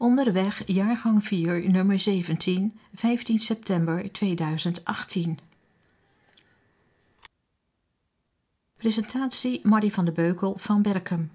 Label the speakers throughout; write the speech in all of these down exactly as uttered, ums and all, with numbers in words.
Speaker 1: Onderweg, jaargang vier, nummer zeventien, vijftien september tweeduizend achttien. Presentatie Marie van de Beukel van Berkem.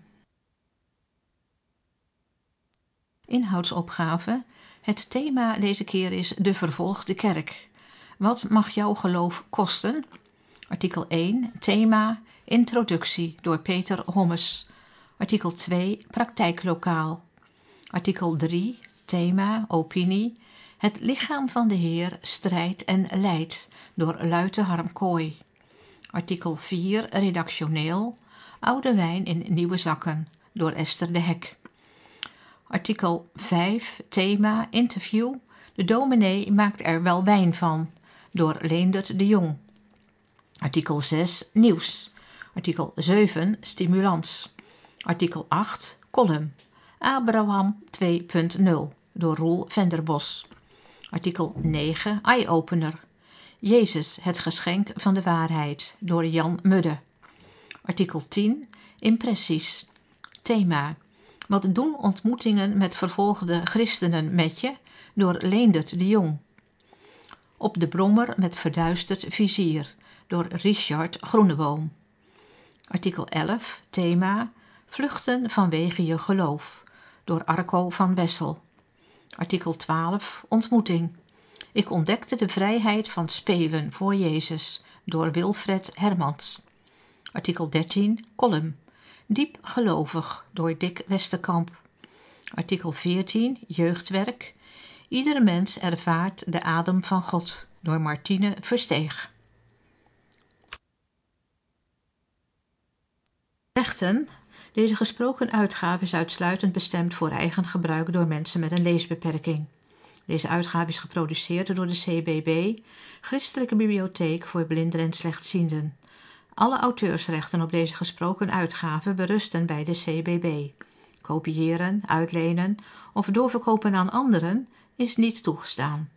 Speaker 1: Inhoudsopgave. Het thema deze keer is de vervolgde kerk. Wat mag jouw geloof kosten? Artikel één. Thema Introductie door Peter Hommes. Artikel twee. Praktijklokaal. Artikel drie. Thema Opinie. Het lichaam van de Heer strijdt en lijdt door Luite Harm Kooi. Artikel vier. Redactioneel. Oude wijn in nieuwe zakken door Esther de Hek. Artikel vijf. Thema Interview. De dominee maakt er wel wijn van door Leendert de Jong. Artikel zes. Nieuws. Artikel zeven. Stimulans. Artikel acht. Column. Abraham twee punt nul door Roel Venderbos. Artikel negen. Eye-opener. Jezus, het geschenk van de waarheid door Jan Mudde. Artikel tien. Impressies. Thema. Wat doen ontmoetingen met vervolgde christenen met je door Leendert de Jong. Op de brommer met verduisterd vizier door Richard Groeneboom. Artikel elf. Thema Vluchten vanwege je geloof door Arco van Wessel. Artikel twaalf. Ontmoeting. Ik ontdekte de vrijheid van spelen voor Jezus door Wilfred Hermans. Artikel dertien. Column. Diep gelovig door Dick Westerkamp. Artikel veertien. Jeugdwerk. Iedere mens ervaart de adem van God door Martine Versteeg. Rechten. Deze gesproken uitgave is uitsluitend bestemd voor eigen gebruik door mensen met een leesbeperking. Deze uitgave is geproduceerd door de C B B, Christelijke Bibliotheek voor Blinden en Slechtzienden. Alle auteursrechten op deze gesproken uitgave berusten bij de C B B. Kopiëren, uitlenen of doorverkopen aan anderen is niet toegestaan.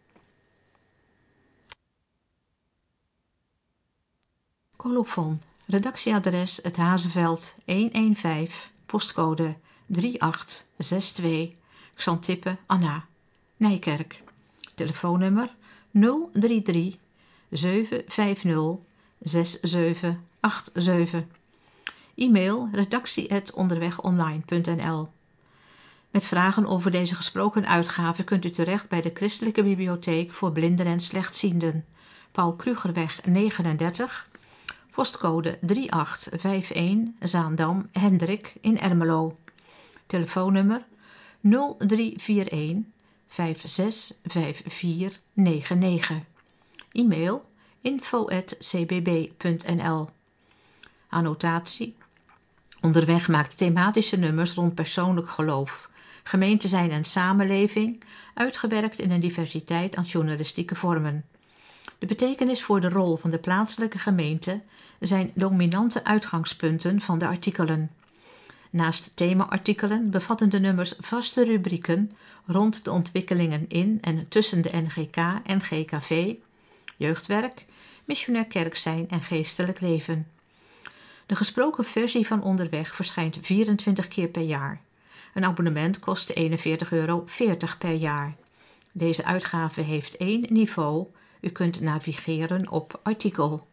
Speaker 1: Colofon. Redactieadres Het Hazeveld honderdvijftien, postcode drie acht zes twee, Xantippe Anna, Nijkerk. Telefoonnummer nul drie drie zeven vijf nul zes zeven acht zeven. E-mail redactie at onderwegonline punt n l. Met vragen over deze gesproken uitgave kunt u terecht bij de Christelijke Bibliotheek voor Blinden en Slechtzienden. Paul Krugerweg negenendertig, postcode drie acht vijf een, Zaandam, Hendrik in Ermelo. Telefoonnummer nul drie vier een vijf zes vijf vier negen negen. E-mail info at c b b punt n l. Annotatie. Onderweg maakt thematische nummers rond persoonlijk geloof, gemeente zijn en samenleving, uitgewerkt in een diversiteit aan journalistieke vormen. De betekenis voor de rol van de plaatselijke gemeente zijn dominante uitgangspunten van de artikelen. Naast thema-artikelen bevatten de nummers vaste rubrieken rond de ontwikkelingen in en tussen de N G K en G K V, jeugdwerk, missionair kerk zijn en geestelijk leven. De gesproken versie van Onderweg verschijnt vierentwintig keer per jaar. Een abonnement kost eenenveertig euro veertig per jaar. Deze uitgave heeft één niveau. U kunt navigeren op artikel.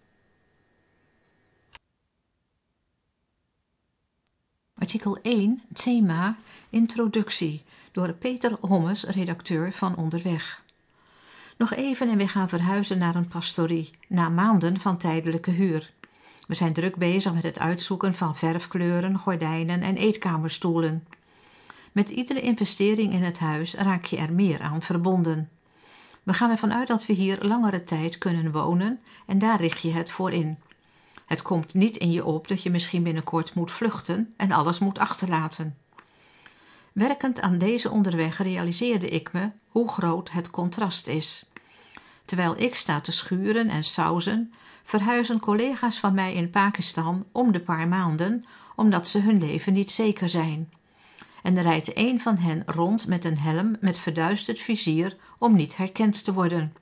Speaker 1: Artikel één. Thema Introductie door Peter Hommes, redacteur van Onderweg. Nog even en we gaan verhuizen naar een pastorie, na maanden van tijdelijke huur. We zijn druk bezig met het uitzoeken van verfkleuren, gordijnen en eetkamerstoelen. Met iedere investering in het huis raak je er meer aan verbonden. We gaan ervan uit dat we hier langere tijd kunnen wonen en daar richt je het voor in. Het komt niet in je op dat je misschien binnenkort moet vluchten en alles moet achterlaten. Werkend aan deze Onderweg realiseerde ik me hoe groot het contrast is. Terwijl ik sta te schuren en sauzen, verhuizen collega's van mij in Pakistan om de paar maanden, omdat ze hun leven niet zeker zijn. En er rijdt een van hen rond met een helm met verduisterd vizier om niet herkend te worden.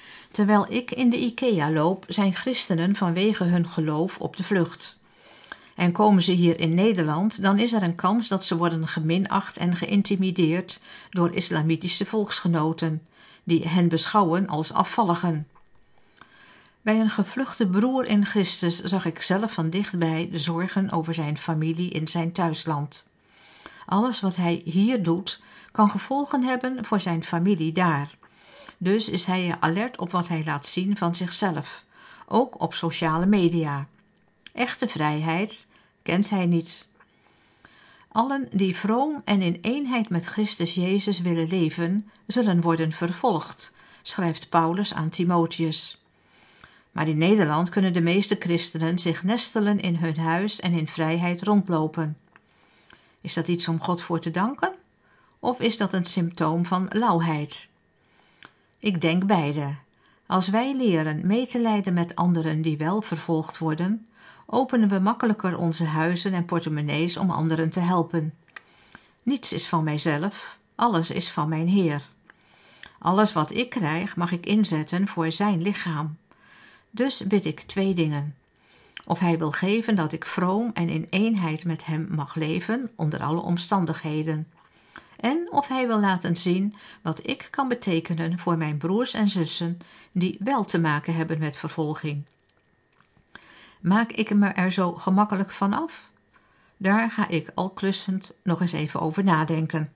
Speaker 1: Terwijl ik in de IKEA loop, zijn christenen vanwege hun geloof op de vlucht. En komen ze hier in Nederland, dan is er een kans dat ze worden geminacht en geïntimideerd door islamitische volksgenoten, die hen beschouwen als afvalligen. Bij een gevluchte broer in Christus zag ik zelf van dichtbij de zorgen over zijn familie in zijn thuisland. Alles wat hij hier doet, kan gevolgen hebben voor zijn familie daar. Dus is hij alert op wat hij laat zien van zichzelf, ook op sociale media. Echte vrijheid kent hij niet. Allen die vroom en in eenheid met Christus Jezus willen leven, zullen worden vervolgd, schrijft Paulus aan Timotheus. Maar in Nederland kunnen de meeste christenen zich nestelen in hun huis en in vrijheid rondlopen. Is dat iets om God voor te danken? Of is dat een symptoom van lauwheid? Ik denk beide. Als wij leren mee te lijden met anderen die wel vervolgd worden, openen we makkelijker onze huizen en portemonnees om anderen te helpen. Niets is van mijzelf, alles is van mijn Heer. Alles wat ik krijg mag ik inzetten voor zijn lichaam. Dus bid ik twee dingen. Of hij wil geven dat ik vroom en in eenheid met hem mag leven onder alle omstandigheden. En of hij wil laten zien wat ik kan betekenen voor mijn broers en zussen die wel te maken hebben met vervolging. Maak ik me er zo gemakkelijk van af? Daar ga ik al klussend nog eens even over nadenken.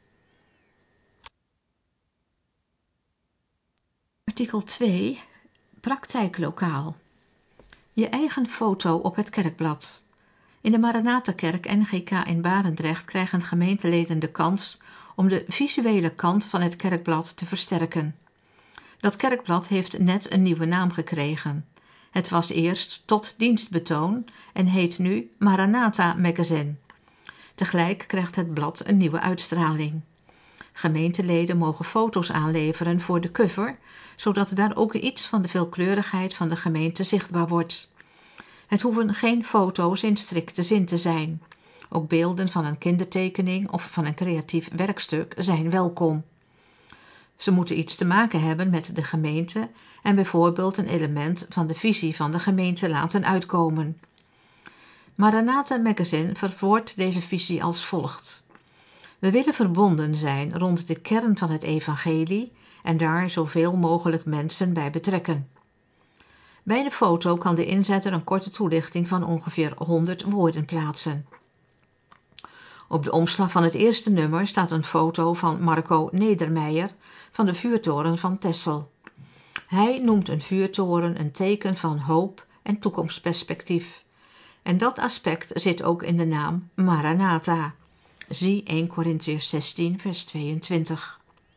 Speaker 1: Artikel twee. Praktijklokaal. Je eigen foto op het kerkblad. In de Maranatha-kerk N G K in Barendrecht krijgen gemeenteleden de kans om de visuele kant van het kerkblad te versterken. Dat kerkblad heeft net een nieuwe naam gekregen. Het was eerst Tot Dienstbetoon en heet nu Maranatha Magazine. Tegelijk krijgt het blad een nieuwe uitstraling. Gemeenteleden mogen foto's aanleveren voor de cover, zodat daar ook iets van de veelkleurigheid van de gemeente zichtbaar wordt. Het hoeven geen foto's in strikte zin te zijn. Ook beelden van een kindertekening of van een creatief werkstuk zijn welkom. Ze moeten iets te maken hebben met de gemeente en bijvoorbeeld een element van de visie van de gemeente laten uitkomen. Maranatha Magazine verwoordt deze visie als volgt. We willen verbonden zijn rond de kern van het evangelie en daar zoveel mogelijk mensen bij betrekken. Bij de foto kan de inzetter een korte toelichting van ongeveer honderd woorden plaatsen. Op de omslag van het eerste nummer staat een foto van Marco Nedermeijer van de vuurtoren van Texel. Hij noemt een vuurtoren een teken van hoop en toekomstperspectief. En dat aspect zit ook in de naam Maranatha. Zie eerste Korintiërs zestien vers tweeëntwintig.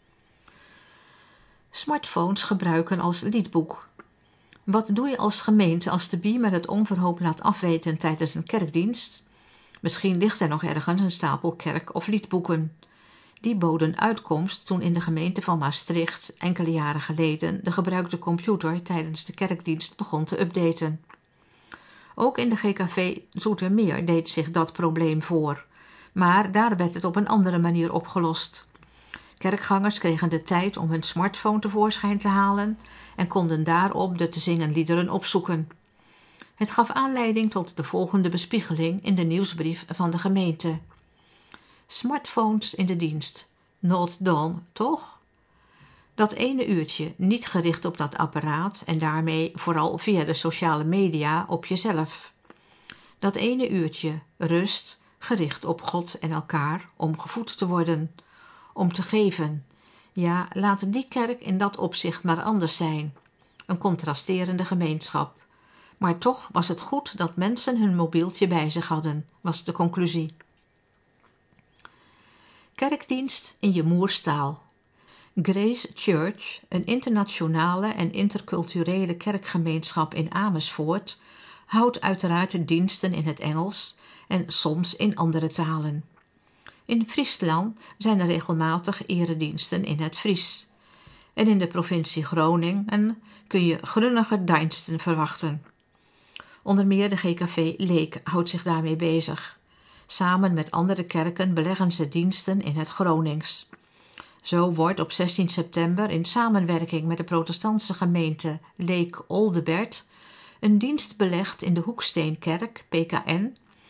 Speaker 1: Smartphones gebruiken als liedboek. Wat doe je als gemeente als de beamer het onverhoopt laat afweten tijdens een kerkdienst? Misschien ligt er nog ergens een stapel kerk- of liedboeken. Die boden uitkomst toen in de gemeente van Maastricht enkele jaren geleden de gebruikte computer tijdens de kerkdienst begon te updaten. Ook in de G K V Zoetermeer deed zich dat probleem voor, maar daar werd het op een andere manier opgelost. Kerkgangers kregen de tijd om hun smartphone tevoorschijn te halen en konden daarop de te zingen liederen opzoeken. Het gaf aanleiding tot de volgende bespiegeling in de nieuwsbrief van de gemeente. Smartphones in de dienst. Not done, toch? Dat ene uurtje niet gericht op dat apparaat en daarmee vooral via de sociale media op jezelf. Dat ene uurtje rust, gericht op God en elkaar om gevoed te worden, om te geven. Ja, laat die kerk in dat opzicht maar anders zijn. Een contrasterende gemeenschap. Maar toch was het goed dat mensen hun mobieltje bij zich hadden, was de conclusie. Kerkdienst in je moerstaal. Grace Church, een internationale en interculturele kerkgemeenschap in Amersfoort, houdt uiteraard diensten in het Engels en soms in andere talen. In Friesland zijn er regelmatig erediensten in het Fries. En in de provincie Groningen kun je grunnige diensten verwachten. Onder meer de G K V Leek houdt zich daarmee bezig. Samen met andere kerken beleggen ze diensten in het Gronings. Zo wordt op zestien september in samenwerking met de protestantse gemeente Leek Oldebert een dienst belegd in de Hoeksteenkerk P K N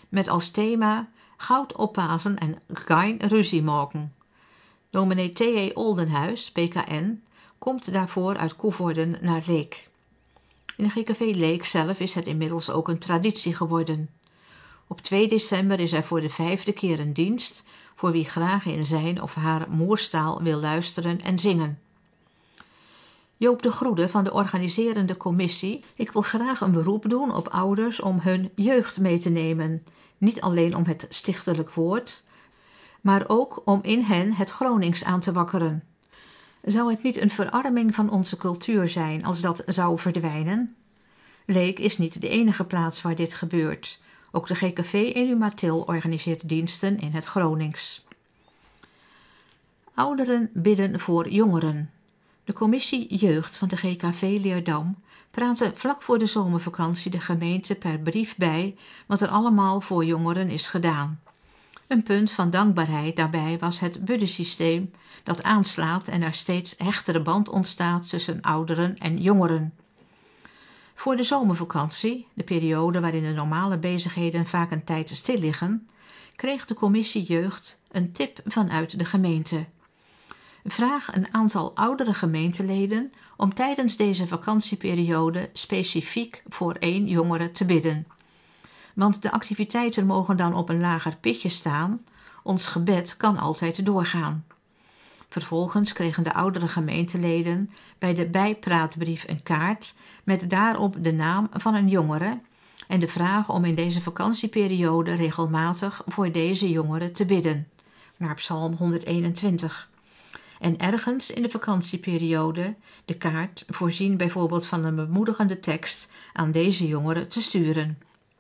Speaker 1: met als thema goud oppazen en geen ruzie maken. Dominee T E Oldenhuis, P K N, komt daarvoor uit Koevoorden naar Leek. In de G K V Leek zelf is het inmiddels ook een traditie geworden. Op twee december is er voor de vijfde keer een dienst voor wie graag in zijn of haar moerstaal wil luisteren en zingen. Joop de Groede van de organiserende commissie: ik wil graag een beroep doen op ouders om hun jeugd mee te nemen. Niet alleen om het stichtelijk woord, maar ook om in hen het Gronings aan te wakkeren. Zou het niet een verarming van onze cultuur zijn als dat zou verdwijnen? Leek is niet de enige plaats waar dit gebeurt. Ook de G K V Enumatil organiseert diensten in het Gronings. Ouderen bidden voor jongeren. De commissie Jeugd van de G K V Leerdam praatte vlak voor de zomervakantie de gemeente per brief bij wat er allemaal voor jongeren is gedaan. Een punt van dankbaarheid daarbij was het buddensysteem dat aanslaat en er steeds hechtere band ontstaat tussen ouderen en jongeren. Voor de zomervakantie, de periode waarin de normale bezigheden vaak een tijd stil liggen, kreeg de commissie Jeugd een tip vanuit de gemeente. Vraag een aantal oudere gemeenteleden om tijdens deze vakantieperiode specifiek voor één jongere te bidden. Want de activiteiten mogen dan op een lager pitje staan, ons gebed kan altijd doorgaan. Vervolgens kregen de oudere gemeenteleden bij de bijpraatbrief een kaart met daarop de naam van een jongere en de vraag om in deze vakantieperiode regelmatig voor deze jongere te bidden, naar Psalm honderdeenentwintig. En ergens in de vakantieperiode de kaart voorzien bijvoorbeeld van een bemoedigende tekst aan deze jongeren te sturen.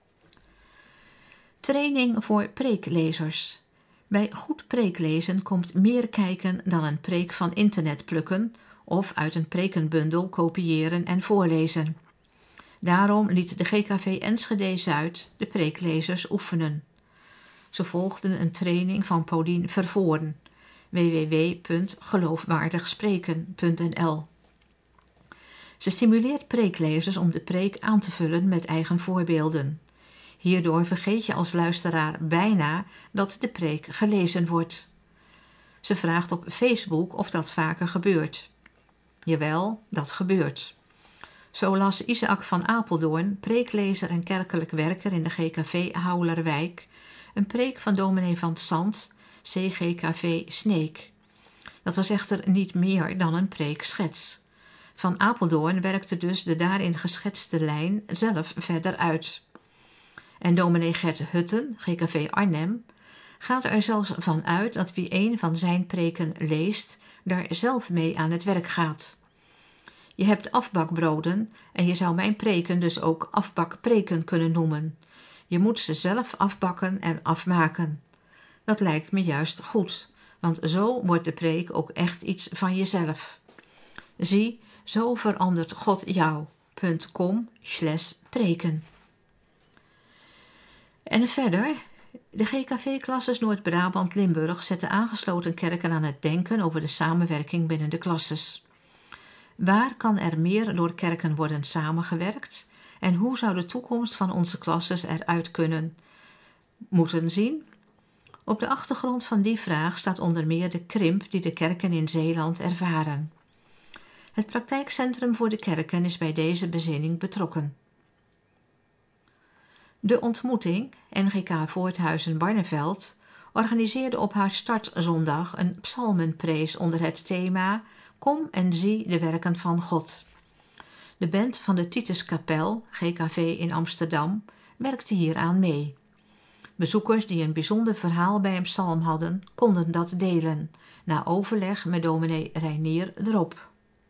Speaker 1: Training voor preeklezers. Bij goed preeklezen komt meer kijken dan een preek van internet plukken of uit een prekenbundel kopiëren en voorlezen. Daarom liet de G K V Enschede Zuid de preeklezers oefenen. Ze volgden een training van Paulien Vervoorn, w w w punt geloofwaardigspreken punt n l. Ze stimuleert preeklezers om de preek aan te vullen met eigen voorbeelden. Hierdoor vergeet je als luisteraar bijna dat de preek gelezen wordt. Ze vraagt op Facebook of dat vaker gebeurt. Jawel, dat gebeurt. Zo las Isaac van Apeldoorn, preeklezer en kerkelijk werker in de G K V Houwlerwijk, een preek van dominee van 't Zandt, C G K V Sneek. Dat was echter niet meer dan een preekschets. Van Apeldoorn werkte dus de daarin geschetste lijn zelf verder uit. En dominee Gert Hutten, G K V Arnhem, gaat er zelfs van uit dat wie een van zijn preken leest, daar zelf mee aan het werk gaat. Je hebt afbakbroden en je zou mijn preken dus ook afbakpreken kunnen noemen. Je moet ze zelf afbakken en afmaken. Dat lijkt me juist goed, want zo wordt de preek ook echt iets van jezelf. Zie, zo verandert God jou. .com slash preken. En verder, de G K V-klasses Noord-Brabant-Limburg zetten aangesloten kerken aan het denken over de samenwerking binnen de klasses. Waar kan er meer door kerken worden samengewerkt en hoe zou de toekomst van onze klasses eruit kunnen moeten zien? Op de achtergrond van die vraag staat onder meer de krimp die de kerken in Zeeland ervaren. Het praktijkcentrum voor de kerken is bij deze bezinning betrokken. De ontmoeting, N G K Voorthuizen-Barneveld, organiseerde op haar startzondag een psalmenprees onder het thema Kom en zie de werken van God. De band van de Tituskapel, G K V in Amsterdam, werkte hieraan mee. Bezoekers die een bijzonder verhaal bij een psalm hadden, konden dat delen, na overleg met dominee Reinier Drop.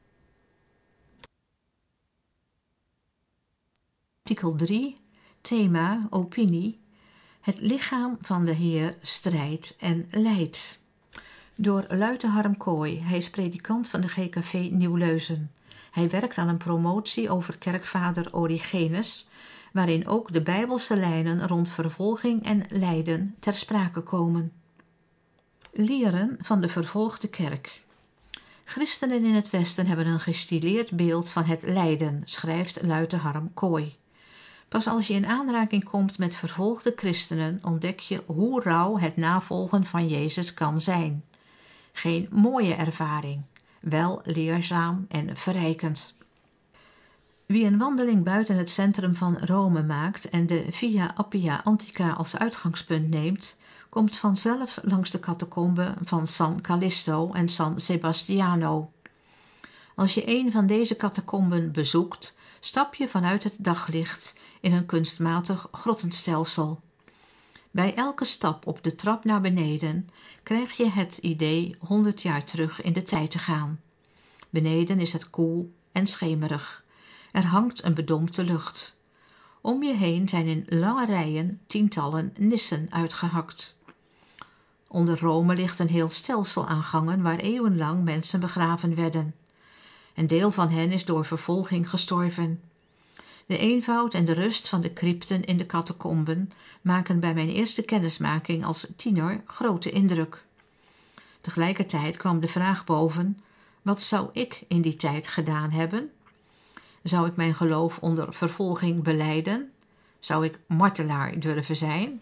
Speaker 1: Artikel drie, thema, opinie, het lichaam van de Heer strijdt en leidt. Door Luite Harm Kooi, hij is predikant van de G K V Nieuw-Leuzen. Hij werkt aan een promotie over kerkvader Origenes, waarin ook de bijbelse lijnen rond vervolging en lijden ter sprake komen. Leren van de vervolgde kerk. Christenen in het Westen hebben een gestileerd beeld van het lijden, schrijft Luite Harm Kooi. Pas als je in aanraking komt met vervolgde christenen ontdek je hoe rauw het navolgen van Jezus kan zijn. Geen mooie ervaring, wel leerzaam en verrijkend. Wie een wandeling buiten het centrum van Rome maakt en de Via Appia Antica als uitgangspunt neemt, komt vanzelf langs de catacomben van San Callisto en San Sebastiano. Als je een van deze catacomben bezoekt, stap je vanuit het daglicht in een kunstmatig grottenstelsel. Bij elke stap op de trap naar beneden krijg je het idee honderd jaar terug in de tijd te gaan. Beneden is het koel en schemerig. Er hangt een bedompte lucht. Om je heen zijn in lange rijen tientallen nissen uitgehakt. Onder Rome ligt een heel stelsel aan gangen waar eeuwenlang mensen begraven werden. Een deel van hen is door vervolging gestorven. De eenvoud en de rust van de crypten in de catacomben maken bij mijn eerste kennismaking als tiener grote indruk. Tegelijkertijd kwam de vraag boven: wat zou ik in die tijd gedaan hebben? Zou ik mijn geloof onder vervolging belijden? Zou ik martelaar durven zijn?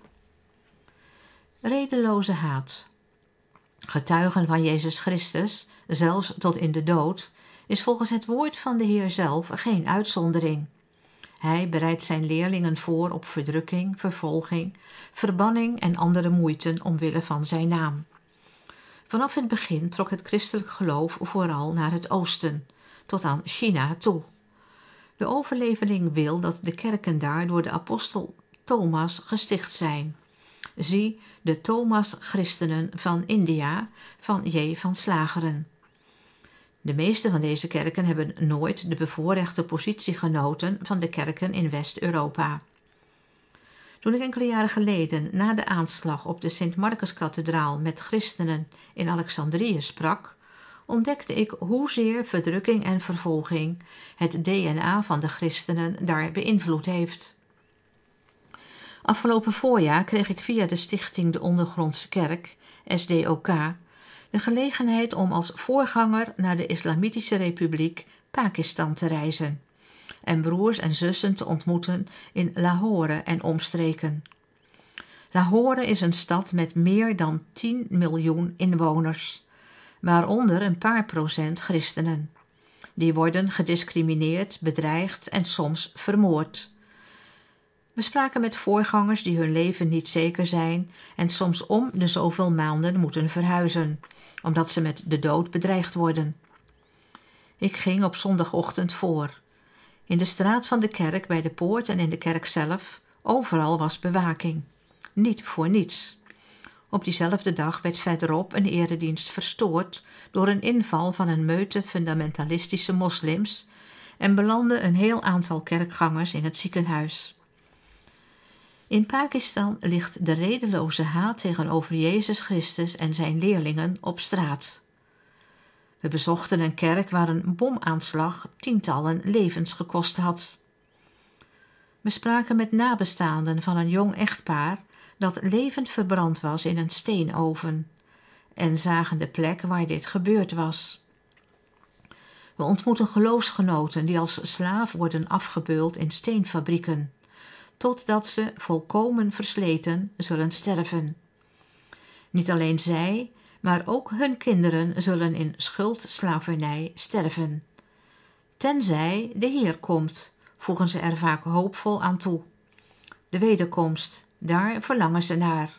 Speaker 1: Redeloze haat. Getuigen van Jezus Christus, zelfs tot in de dood, is volgens het woord van de Heer zelf geen uitzondering. Hij bereidt zijn leerlingen voor op verdrukking, vervolging, verbanning en andere moeiten omwille van zijn naam. Vanaf het begin trok het christelijk geloof vooral naar het oosten, tot aan China toe. De overlevering wil dat de kerken daar door de apostel Thomas gesticht zijn. Zie de Thomas-christenen van India van J. van Slageren. De meeste van deze kerken hebben nooit de bevoorrechte positie genoten van de kerken in West-Europa. Toen ik enkele jaren geleden na de aanslag op de Sint-Marcus-kathedraal met christenen in Alexandrië sprak, ontdekte ik hoezeer verdrukking en vervolging het D N A van de christenen daar beïnvloed heeft. Afgelopen voorjaar kreeg ik via de stichting De Ondergrondse Kerk, S D O K, de gelegenheid om als voorganger naar de Islamitische Republiek Pakistan te reizen en broers en zussen te ontmoeten in Lahore en omstreken. Lahore is een stad met meer dan tien miljoen inwoners, waaronder een paar procent christenen. Die worden gediscrimineerd, bedreigd en soms vermoord. We spraken met voorgangers die hun leven niet zeker zijn en soms om de zoveel maanden moeten verhuizen, omdat ze met de dood bedreigd worden. Ik ging op zondagochtend voor. In de straat van de kerk, bij de poort en in de kerk zelf, overal was bewaking. Niet voor niets. Op diezelfde dag werd verderop een eredienst verstoord door een inval van een meute fundamentalistische moslims en belandde een heel aantal kerkgangers in het ziekenhuis. In Pakistan ligt de redeloze haat tegenover Jezus Christus en zijn leerlingen op straat. We bezochten een kerk waar een bomaanslag tientallen levens gekost had. We spraken met nabestaanden van een jong echtpaar dat levend verbrand was in een steenoven en zagen de plek waar dit gebeurd was. We ontmoeten geloofsgenoten die als slaaf worden afgebeuld in steenfabrieken, totdat ze, volkomen versleten, zullen sterven. Niet alleen zij, maar ook hun kinderen zullen in schuldslavernij sterven. Tenzij de Heer komt, voegen ze er vaak hoopvol aan toe. De wederkomst, daar verlangen ze naar.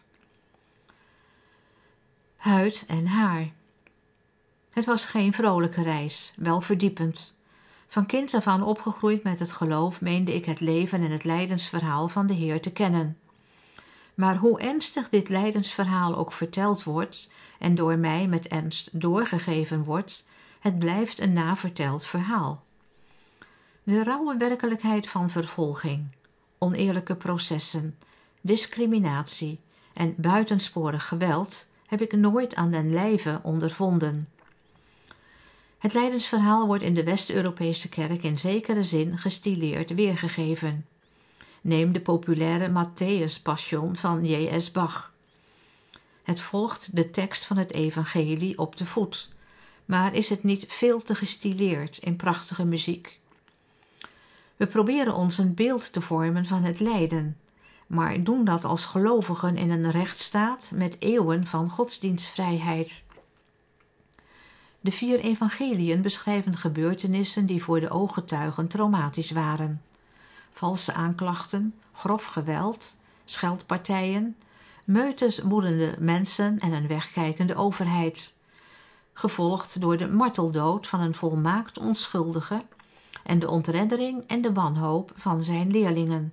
Speaker 1: Huid en haar. Het was geen vrolijke reis, wel verdiepend. Van kinds af aan opgegroeid met het geloof meende ik het leven en het lijdensverhaal van de Heer te kennen. Maar hoe ernstig dit lijdensverhaal ook verteld wordt en door mij met ernst doorgegeven wordt, het blijft een naverteld verhaal. De rauwe werkelijkheid van vervolging, oneerlijke processen, discriminatie en buitensporig geweld heb ik nooit aan den lijve ondervonden. Het lijdensverhaal wordt in de West-Europese kerk in zekere zin gestileerd weergegeven. Neem de populaire Matthäus-passion van J S Bach. Het volgt de tekst van het evangelie op de voet, maar is het niet veel te gestileerd in prachtige muziek? We proberen ons een beeld te vormen van het lijden, maar doen dat als gelovigen in een rechtsstaat met eeuwen van godsdienstvrijheid. De vier evangeliën beschrijven gebeurtenissen die voor de ooggetuigen traumatisch waren. Valse aanklachten, grof geweld, scheldpartijen, meutes woedende mensen en een wegkijkende overheid. Gevolgd door de marteldood van een volmaakt onschuldige en de ontreddering en de wanhoop van zijn leerlingen.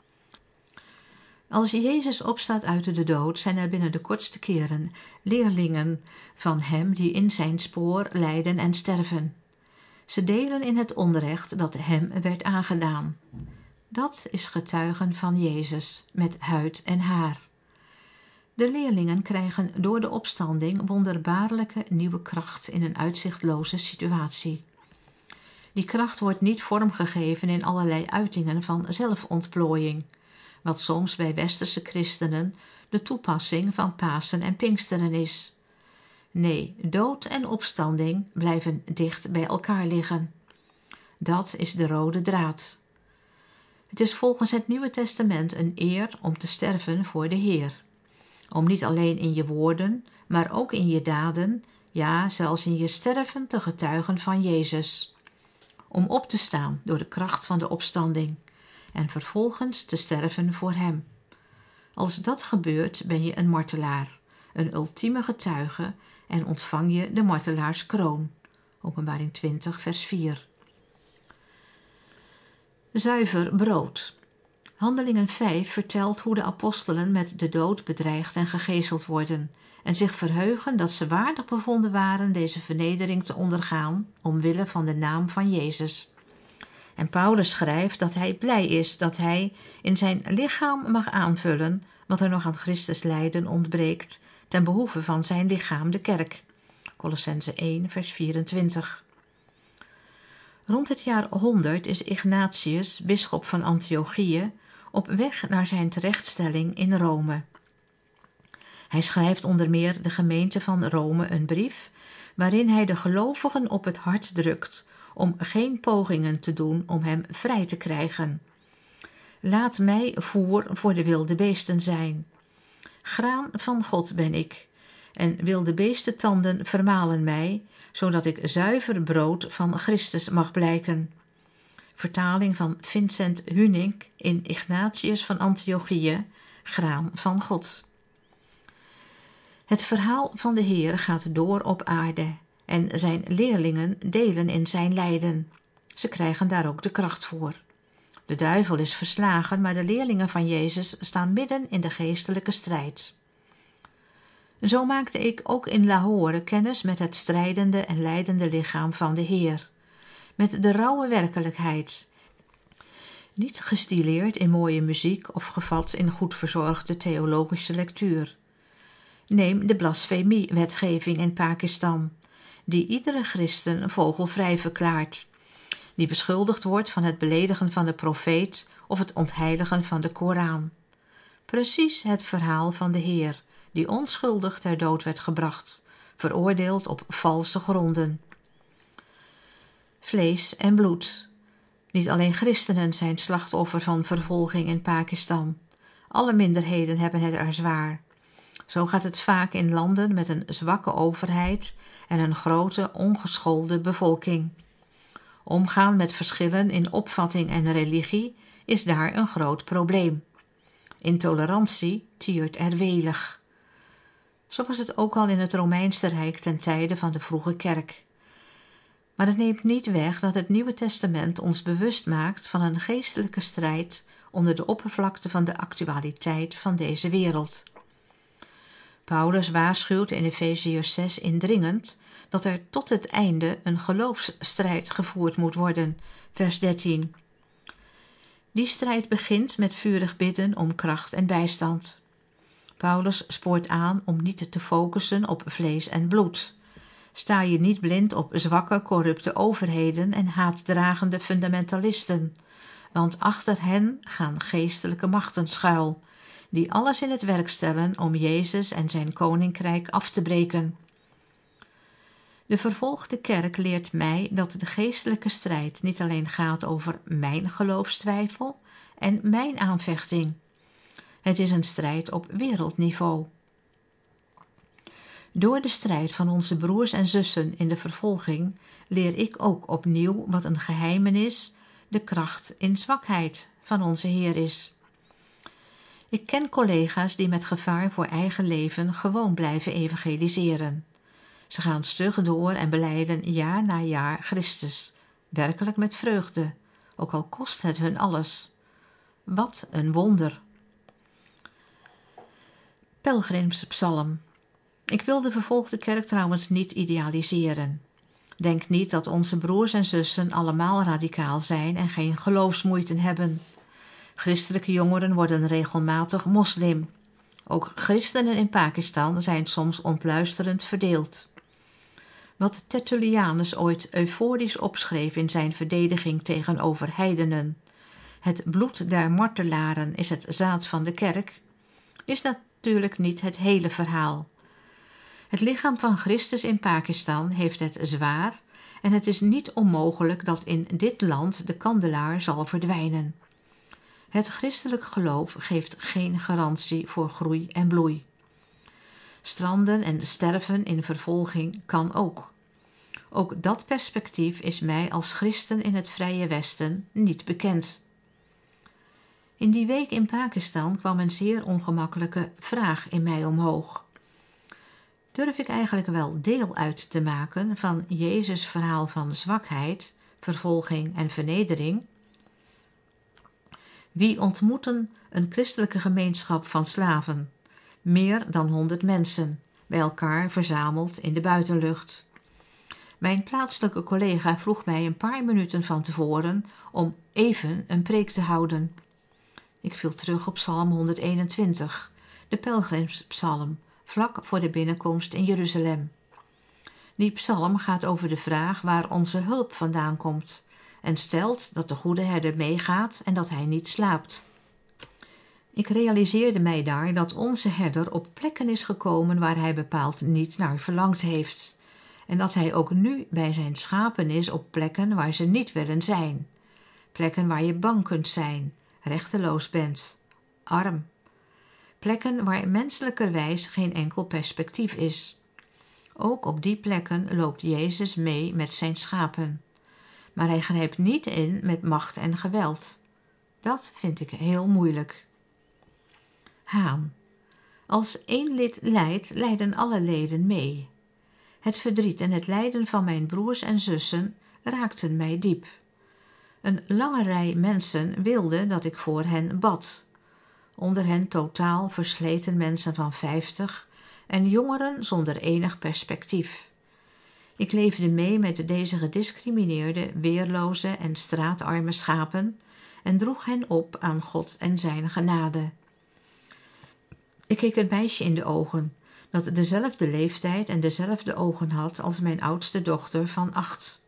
Speaker 1: Als Jezus opstaat uit de dood, zijn er binnen de kortste keren leerlingen van hem die in zijn spoor lijden en sterven. Ze delen in het onrecht dat hem werd aangedaan. Dat is getuigen van Jezus met huid en haar. De leerlingen krijgen door de opstanding wonderbaarlijke nieuwe kracht in een uitzichtloze situatie. Die kracht wordt niet vormgegeven in allerlei uitingen van zelfontplooiing, wat soms bij westerse christenen de toepassing van Pasen en Pinksteren is. Nee, dood en opstanding blijven dicht bij elkaar liggen. Dat is de rode draad. Het is volgens het Nieuwe Testament een eer om te sterven voor de Heer. Om niet alleen in je woorden, maar ook in je daden, ja, zelfs in je sterven te getuigen van Jezus. Om op te staan door de kracht van de opstanding en vervolgens te sterven voor hem. Als dat gebeurt, ben je een martelaar, een ultieme getuige en ontvang je de martelaarskroon. Openbaring twintig, vers vier. Zuiver brood. Handelingen vijf vertelt hoe de apostelen met de dood bedreigd en gegezeld worden en zich verheugen dat ze waardig bevonden waren deze vernedering te ondergaan omwille van de naam van Jezus. En Paulus schrijft dat hij blij is dat hij in zijn lichaam mag aanvullen wat er nog aan Christus lijden ontbreekt ten behoeve van zijn lichaam, de kerk. Kolossenzen één, vers vierentwintig. Rond het jaar honderd is Ignatius, bisschop van Antiochië, op weg naar zijn terechtstelling in Rome. Hij schrijft onder meer de gemeente van Rome een brief, waarin hij de gelovigen op het hart drukt om geen pogingen te doen om hem vrij te krijgen. Laat mij voer voor de wilde beesten zijn. Graan van God ben ik, en wilde beestentanden vermalen mij, zodat ik zuiver brood van Christus mag blijken. Vertaling van Vincent Hunink in Ignatius van Antiochië, graan van God. Het verhaal van de Heer gaat door op aarde en zijn leerlingen delen in zijn lijden. Ze krijgen daar ook de kracht voor. De duivel is verslagen, maar de leerlingen van Jezus staan midden in de geestelijke strijd. Zo maakte ik ook in Lahore kennis met het strijdende en lijdende lichaam van de Heer, met de rauwe werkelijkheid, niet gestileerd in mooie muziek of gevat in goed verzorgde theologische lectuur. Neem de blasfemiewetgeving in Pakistan, die iedere christen vogelvrij verklaart, die beschuldigd wordt van het beledigen van de profeet of het ontheiligen van de Koran. Precies het verhaal van de Heer, die onschuldig ter dood werd gebracht, veroordeeld op valse gronden. Vlees en bloed. Niet alleen christenen zijn slachtoffer van vervolging in Pakistan. Alle minderheden hebben het er zwaar. Zo gaat het vaak in landen met een zwakke overheid en een grote ongeschoolde bevolking. Omgaan met verschillen in opvatting en religie is daar een groot probleem. Intolerantie tiert er welig. Zo was het ook al in het Romeinse Rijk ten tijde van de vroege kerk. Maar het neemt niet weg dat het Nieuwe Testament ons bewust maakt van een geestelijke strijd onder de oppervlakte van de actualiteit van deze wereld. Paulus waarschuwt in Efeziërs zes indringend dat er tot het einde een geloofsstrijd gevoerd moet worden, vers dertien. Die strijd begint met vurig bidden om kracht en bijstand. Paulus spoort aan om niet te focussen op vlees en bloed. Sta je niet blind op zwakke, corrupte overheden en haatdragende fundamentalisten, want achter hen gaan geestelijke machten schuil, die alles in het werk stellen om Jezus en zijn koninkrijk af te breken. De vervolgde kerk leert mij dat de geestelijke strijd niet alleen gaat over mijn geloofstwijfel en mijn aanvechting. Het is een strijd op wereldniveau. Door de strijd van onze broers en zussen in de vervolging leer ik ook opnieuw wat een geheimenis, de kracht in zwakheid van onze Heer is. Ik ken collega's die met gevaar voor eigen leven gewoon blijven evangeliseren. Ze gaan stug door en belijden jaar na jaar Christus, werkelijk met vreugde, ook al kost het hun alles. Wat een wonder! Pelgrimspsalm. Ik wil de vervolgde kerk trouwens niet idealiseren. Denk niet dat onze broers en zussen allemaal radicaal zijn en geen geloofsmoeite hebben. Christelijke jongeren worden regelmatig moslim. Ook christenen in Pakistan zijn soms ontluisterend verdeeld. Wat Tertullianus ooit euforisch opschreef in zijn verdediging tegenover heidenen, het bloed der martelaren is het zaad van de kerk, is natuurlijk niet het hele verhaal. Het lichaam van Christus in Pakistan heeft het zwaar en het is niet onmogelijk dat in dit land de kandelaar zal verdwijnen. Het christelijk geloof geeft geen garantie voor groei en bloei. Stranden en sterven in vervolging kan ook. Ook dat perspectief is mij als christen in het Vrije Westen niet bekend. In die week in Pakistan kwam een zeer ongemakkelijke vraag in mij omhoog. Durf ik eigenlijk wel deel uit te maken van Jezus' verhaal van zwakheid, vervolging en vernedering? Wie ontmoeten een christelijke gemeenschap van slaven, meer dan honderd mensen, bij elkaar verzameld in de buitenlucht? Mijn plaatselijke collega vroeg mij een paar minuten van tevoren om even een preek te houden. Ik viel terug op Psalm honderdeenentwintig, de pelgrimspsalm, vlak voor de binnenkomst in Jeruzalem. Die psalm gaat over de vraag waar onze hulp vandaan komt en stelt dat de goede herder meegaat en dat hij niet slaapt. Ik realiseerde mij daar dat onze herder op plekken is gekomen waar hij bepaald niet naar verlangd heeft en dat hij ook nu bij zijn schapen is op plekken waar ze niet willen zijn. Plekken waar je bang kunt zijn, rechteloos bent, arm. Plekken waar menselijkerwijs geen enkel perspectief is. Ook op die plekken loopt Jezus mee met zijn schapen. Maar hij grijpt niet in met macht en geweld. Dat vind ik heel moeilijk. Haan. Als één lid lijdt, lijden alle leden mee. Het verdriet en het lijden van mijn broers en zussen raakten mij diep. Een lange rij mensen wilde dat ik voor hen bad. Onder hen totaal versleten mensen van vijftig en jongeren zonder enig perspectief. Ik leefde mee met deze gediscrimineerde, weerloze en straatarme schapen en droeg hen op aan God en zijn genade. Ik keek het meisje in de ogen, dat dezelfde leeftijd en dezelfde ogen had als mijn oudste dochter van acht.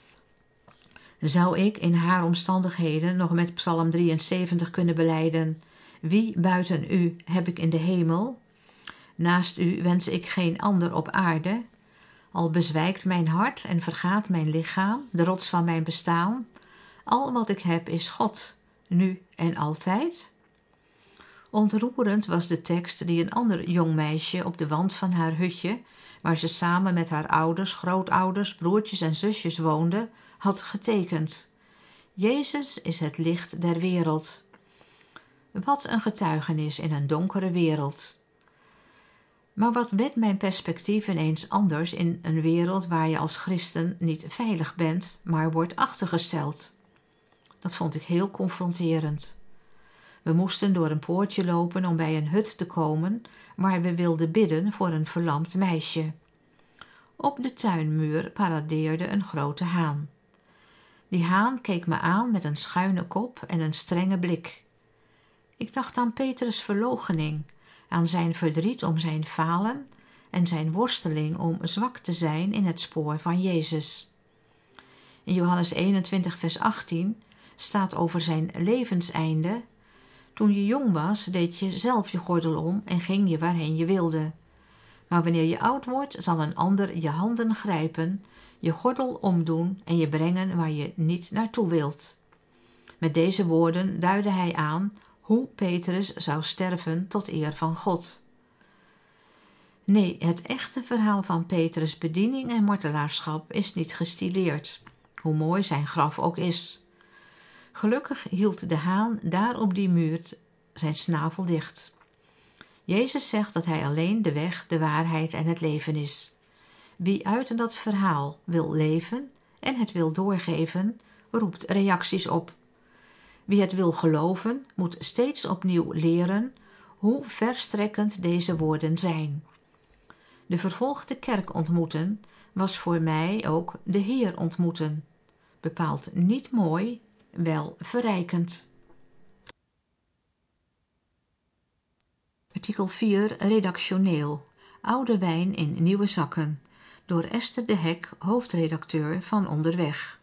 Speaker 1: Zou ik in haar omstandigheden nog met Psalm drieënzeventig kunnen belijden: wie buiten u heb ik in de hemel? Naast u wens ik geen ander op aarde. Al bezwijkt mijn hart en vergaat mijn lichaam, de rots van mijn bestaan. Al wat ik heb is God, nu en altijd. Ontroerend was de tekst die een ander jong meisje op de wand van haar hutje, waar ze samen met haar ouders, grootouders, broertjes en zusjes woonde, had getekend. Jezus is het licht der wereld. Wat een getuigenis in een donkere wereld. Maar wat werd mijn perspectief ineens anders in een wereld waar je als christen niet veilig bent, maar wordt achtergesteld? Dat vond ik heel confronterend. We moesten door een poortje lopen om bij een hut te komen, waar we wilden bidden voor een verlamd meisje. Op de tuinmuur paradeerde een grote haan. Die haan keek me aan met een schuine kop en een strenge blik. Ik dacht aan Petrus' verloochening, aan zijn verdriet om zijn falen en zijn worsteling om zwak te zijn in het spoor van Jezus. In Johannes eenentwintig vers achttien staat over zijn levenseinde: toen je jong was, deed je zelf je gordel om en ging je waarheen je wilde. Maar wanneer je oud wordt, zal een ander je handen grijpen, je gordel omdoen en je brengen waar je niet naartoe wilt. Met deze woorden duidde hij aan hoe Petrus zou sterven tot eer van God. Nee, het echte verhaal van Petrus' bediening en martelaarschap is niet gestileerd, hoe mooi zijn graf ook is. Gelukkig hield de haan daar op die muur zijn snavel dicht. Jezus zegt dat hij alleen de weg, de waarheid en het leven is. Wie uit dat verhaal wil leven en het wil doorgeven, roept reacties op. Wie het wil geloven, moet steeds opnieuw leren hoe verstrekkend deze woorden zijn. De vervolgde kerk ontmoeten was voor mij ook de Heer ontmoeten. Bepaald niet mooi, wel verrijkend. Artikel vier, redactioneel. Oude wijn in nieuwe zakken. Door Esther de Hek, hoofdredacteur van Onderweg.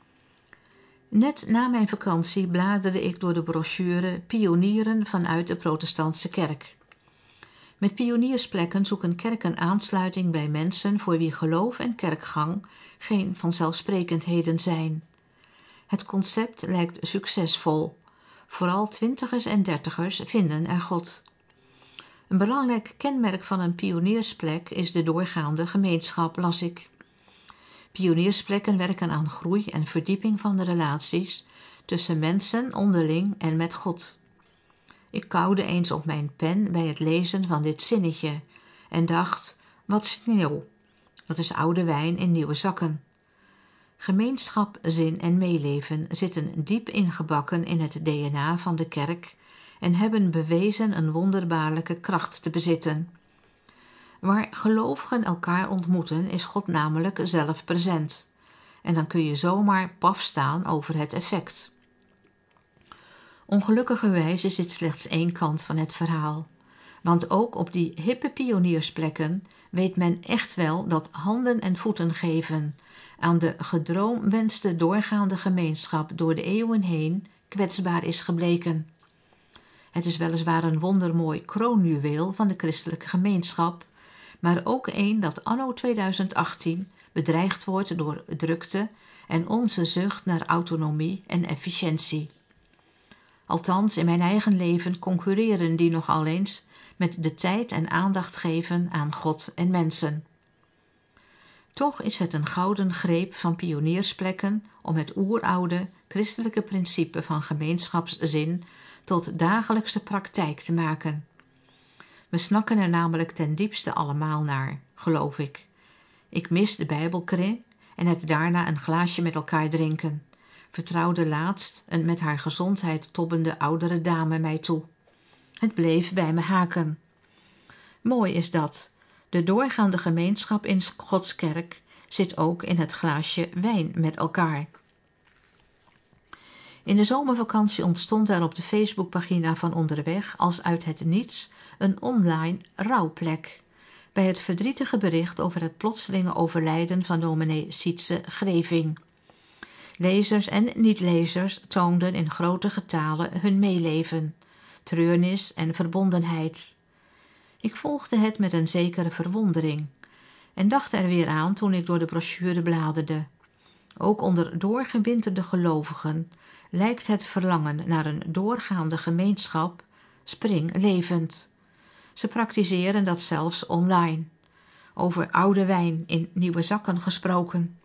Speaker 1: Net na mijn vakantie bladerde ik door de brochure Pionieren vanuit de protestantse kerk. Met pioniersplekken zoeken kerken aansluiting bij mensen voor wie geloof en kerkgang geen vanzelfsprekendheden zijn. Het concept lijkt succesvol. Vooral twintigers en dertigers vinden er God. Een belangrijk kenmerk van een pioniersplek is de doorgaande gemeenschap, las ik. Pioniersplekken werken aan groei en verdieping van de relaties tussen mensen onderling en met God. Ik kauwde eens op mijn pen bij het lezen van dit zinnetje en dacht, wat sneeuw. Dat is oude wijn in nieuwe zakken. Gemeenschap, zin en meeleven zitten diep ingebakken in het D N A van de kerk en hebben bewezen een wonderbaarlijke kracht te bezitten. Waar gelovigen elkaar ontmoeten is God namelijk zelf present. En dan kun je zomaar paf staan over het effect. Ongelukkigerwijs is dit slechts één kant van het verhaal. Want ook op die hippe pioniersplekken weet men echt wel dat handen en voeten geven aan de gedroomwenste doorgaande gemeenschap door de eeuwen heen kwetsbaar is gebleken. Het is weliswaar een wondermooi kroonjuweel van de christelijke gemeenschap, maar ook een dat anno tweeduizend achttien bedreigd wordt door drukte en onze zucht naar autonomie en efficiëntie. Althans, in mijn eigen leven concurreren die nogal eens met de tijd en aandacht geven aan God en mensen. Toch is het een gouden greep van pioniersplekken om het oeroude christelijke principe van gemeenschapszin tot dagelijkse praktijk te maken. We snakken er namelijk ten diepste allemaal naar, geloof ik. Ik mis de Bijbelkring en het daarna een glaasje met elkaar drinken, vertrouwde laatst een met haar gezondheid tobbende oudere dame mij toe. Het bleef bij me haken. Mooi is dat. De doorgaande gemeenschap in Gods kerk zit ook in het glaasje wijn met elkaar. In de zomervakantie ontstond er op de Facebookpagina van Onderweg als uit het niets een online rouwplek bij het verdrietige bericht over het plotselinge overlijden van dominee Sietse Greving. Lezers en niet-lezers toonden in grote getalen hun meeleven, treurnis en verbondenheid. Ik volgde het met een zekere verwondering en dacht er weer aan toen ik door de brochure bladerde. Ook onder doorgewinterde gelovigen lijkt het verlangen naar een doorgaande gemeenschap springlevend. Ze praktiseren dat zelfs online. Over oude wijn in nieuwe zakken gesproken.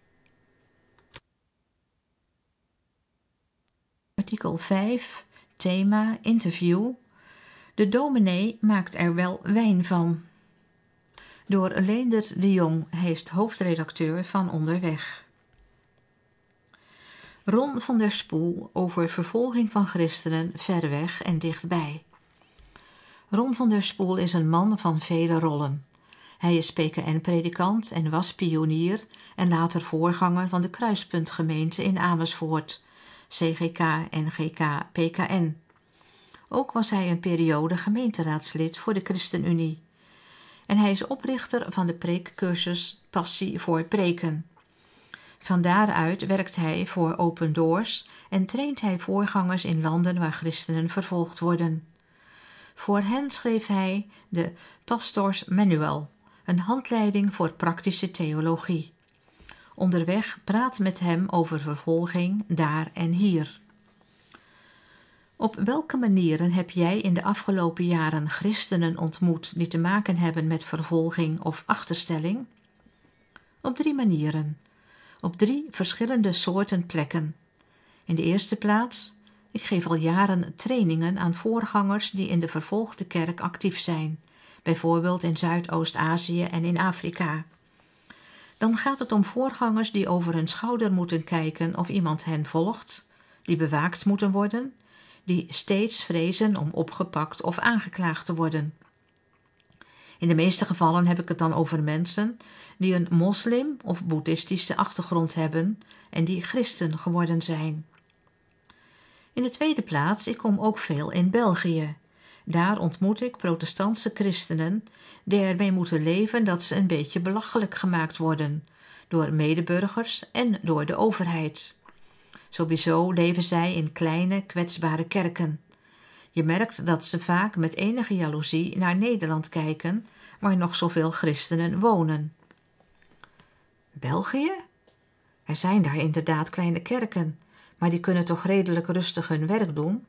Speaker 1: Artikel vijf, thema, interview. De dominee maakt er wel wijn van. Door Leendert de Jong, hij is hoofdredacteur van Onderweg. Ron van der Spoel over vervolging van christenen ver weg en dichtbij. Ron van der Spoel is een man van vele rollen. Hij is P K N-predikant en was pionier en later voorganger van de Kruispuntgemeente in Amersfoort, C G K, N G K, P K N. Ook was hij een periode gemeenteraadslid voor de ChristenUnie. En hij is oprichter van de preekcursus Passie voor Preken. Van daaruit werkt hij voor Open Doors en traint hij voorgangers in landen waar christenen vervolgd worden. Voor hen schreef hij de Pastors Manual, een handleiding voor praktische theologie. Onderweg praat met hem over vervolging daar en hier. Op welke manieren heb jij in de afgelopen jaren christenen ontmoet die te maken hebben met vervolging of achterstelling? Op drie manieren. Op drie verschillende soorten plekken. In de eerste plaats, ik geef al jaren trainingen aan voorgangers die in de vervolgde kerk actief zijn, bijvoorbeeld in Zuidoost-Azië en in Afrika. Dan gaat het om voorgangers die over hun schouder moeten kijken of iemand hen volgt, die bewaakt moeten worden, die steeds vrezen om opgepakt of aangeklaagd te worden. In de meeste gevallen heb ik het dan over mensen die een moslim of boeddhistische achtergrond hebben en die christen geworden zijn. In de tweede plaats, ik kom ook veel in België. Daar ontmoet ik protestantse christenen die ermee moeten leven dat ze een beetje belachelijk gemaakt worden, door medeburgers en door de overheid. Sowieso leven zij in kleine, kwetsbare kerken. Je merkt dat ze vaak met enige jaloezie naar Nederland kijken, waar nog zoveel christenen wonen. België? Er zijn daar inderdaad kleine kerken, maar die kunnen toch redelijk rustig hun werk doen?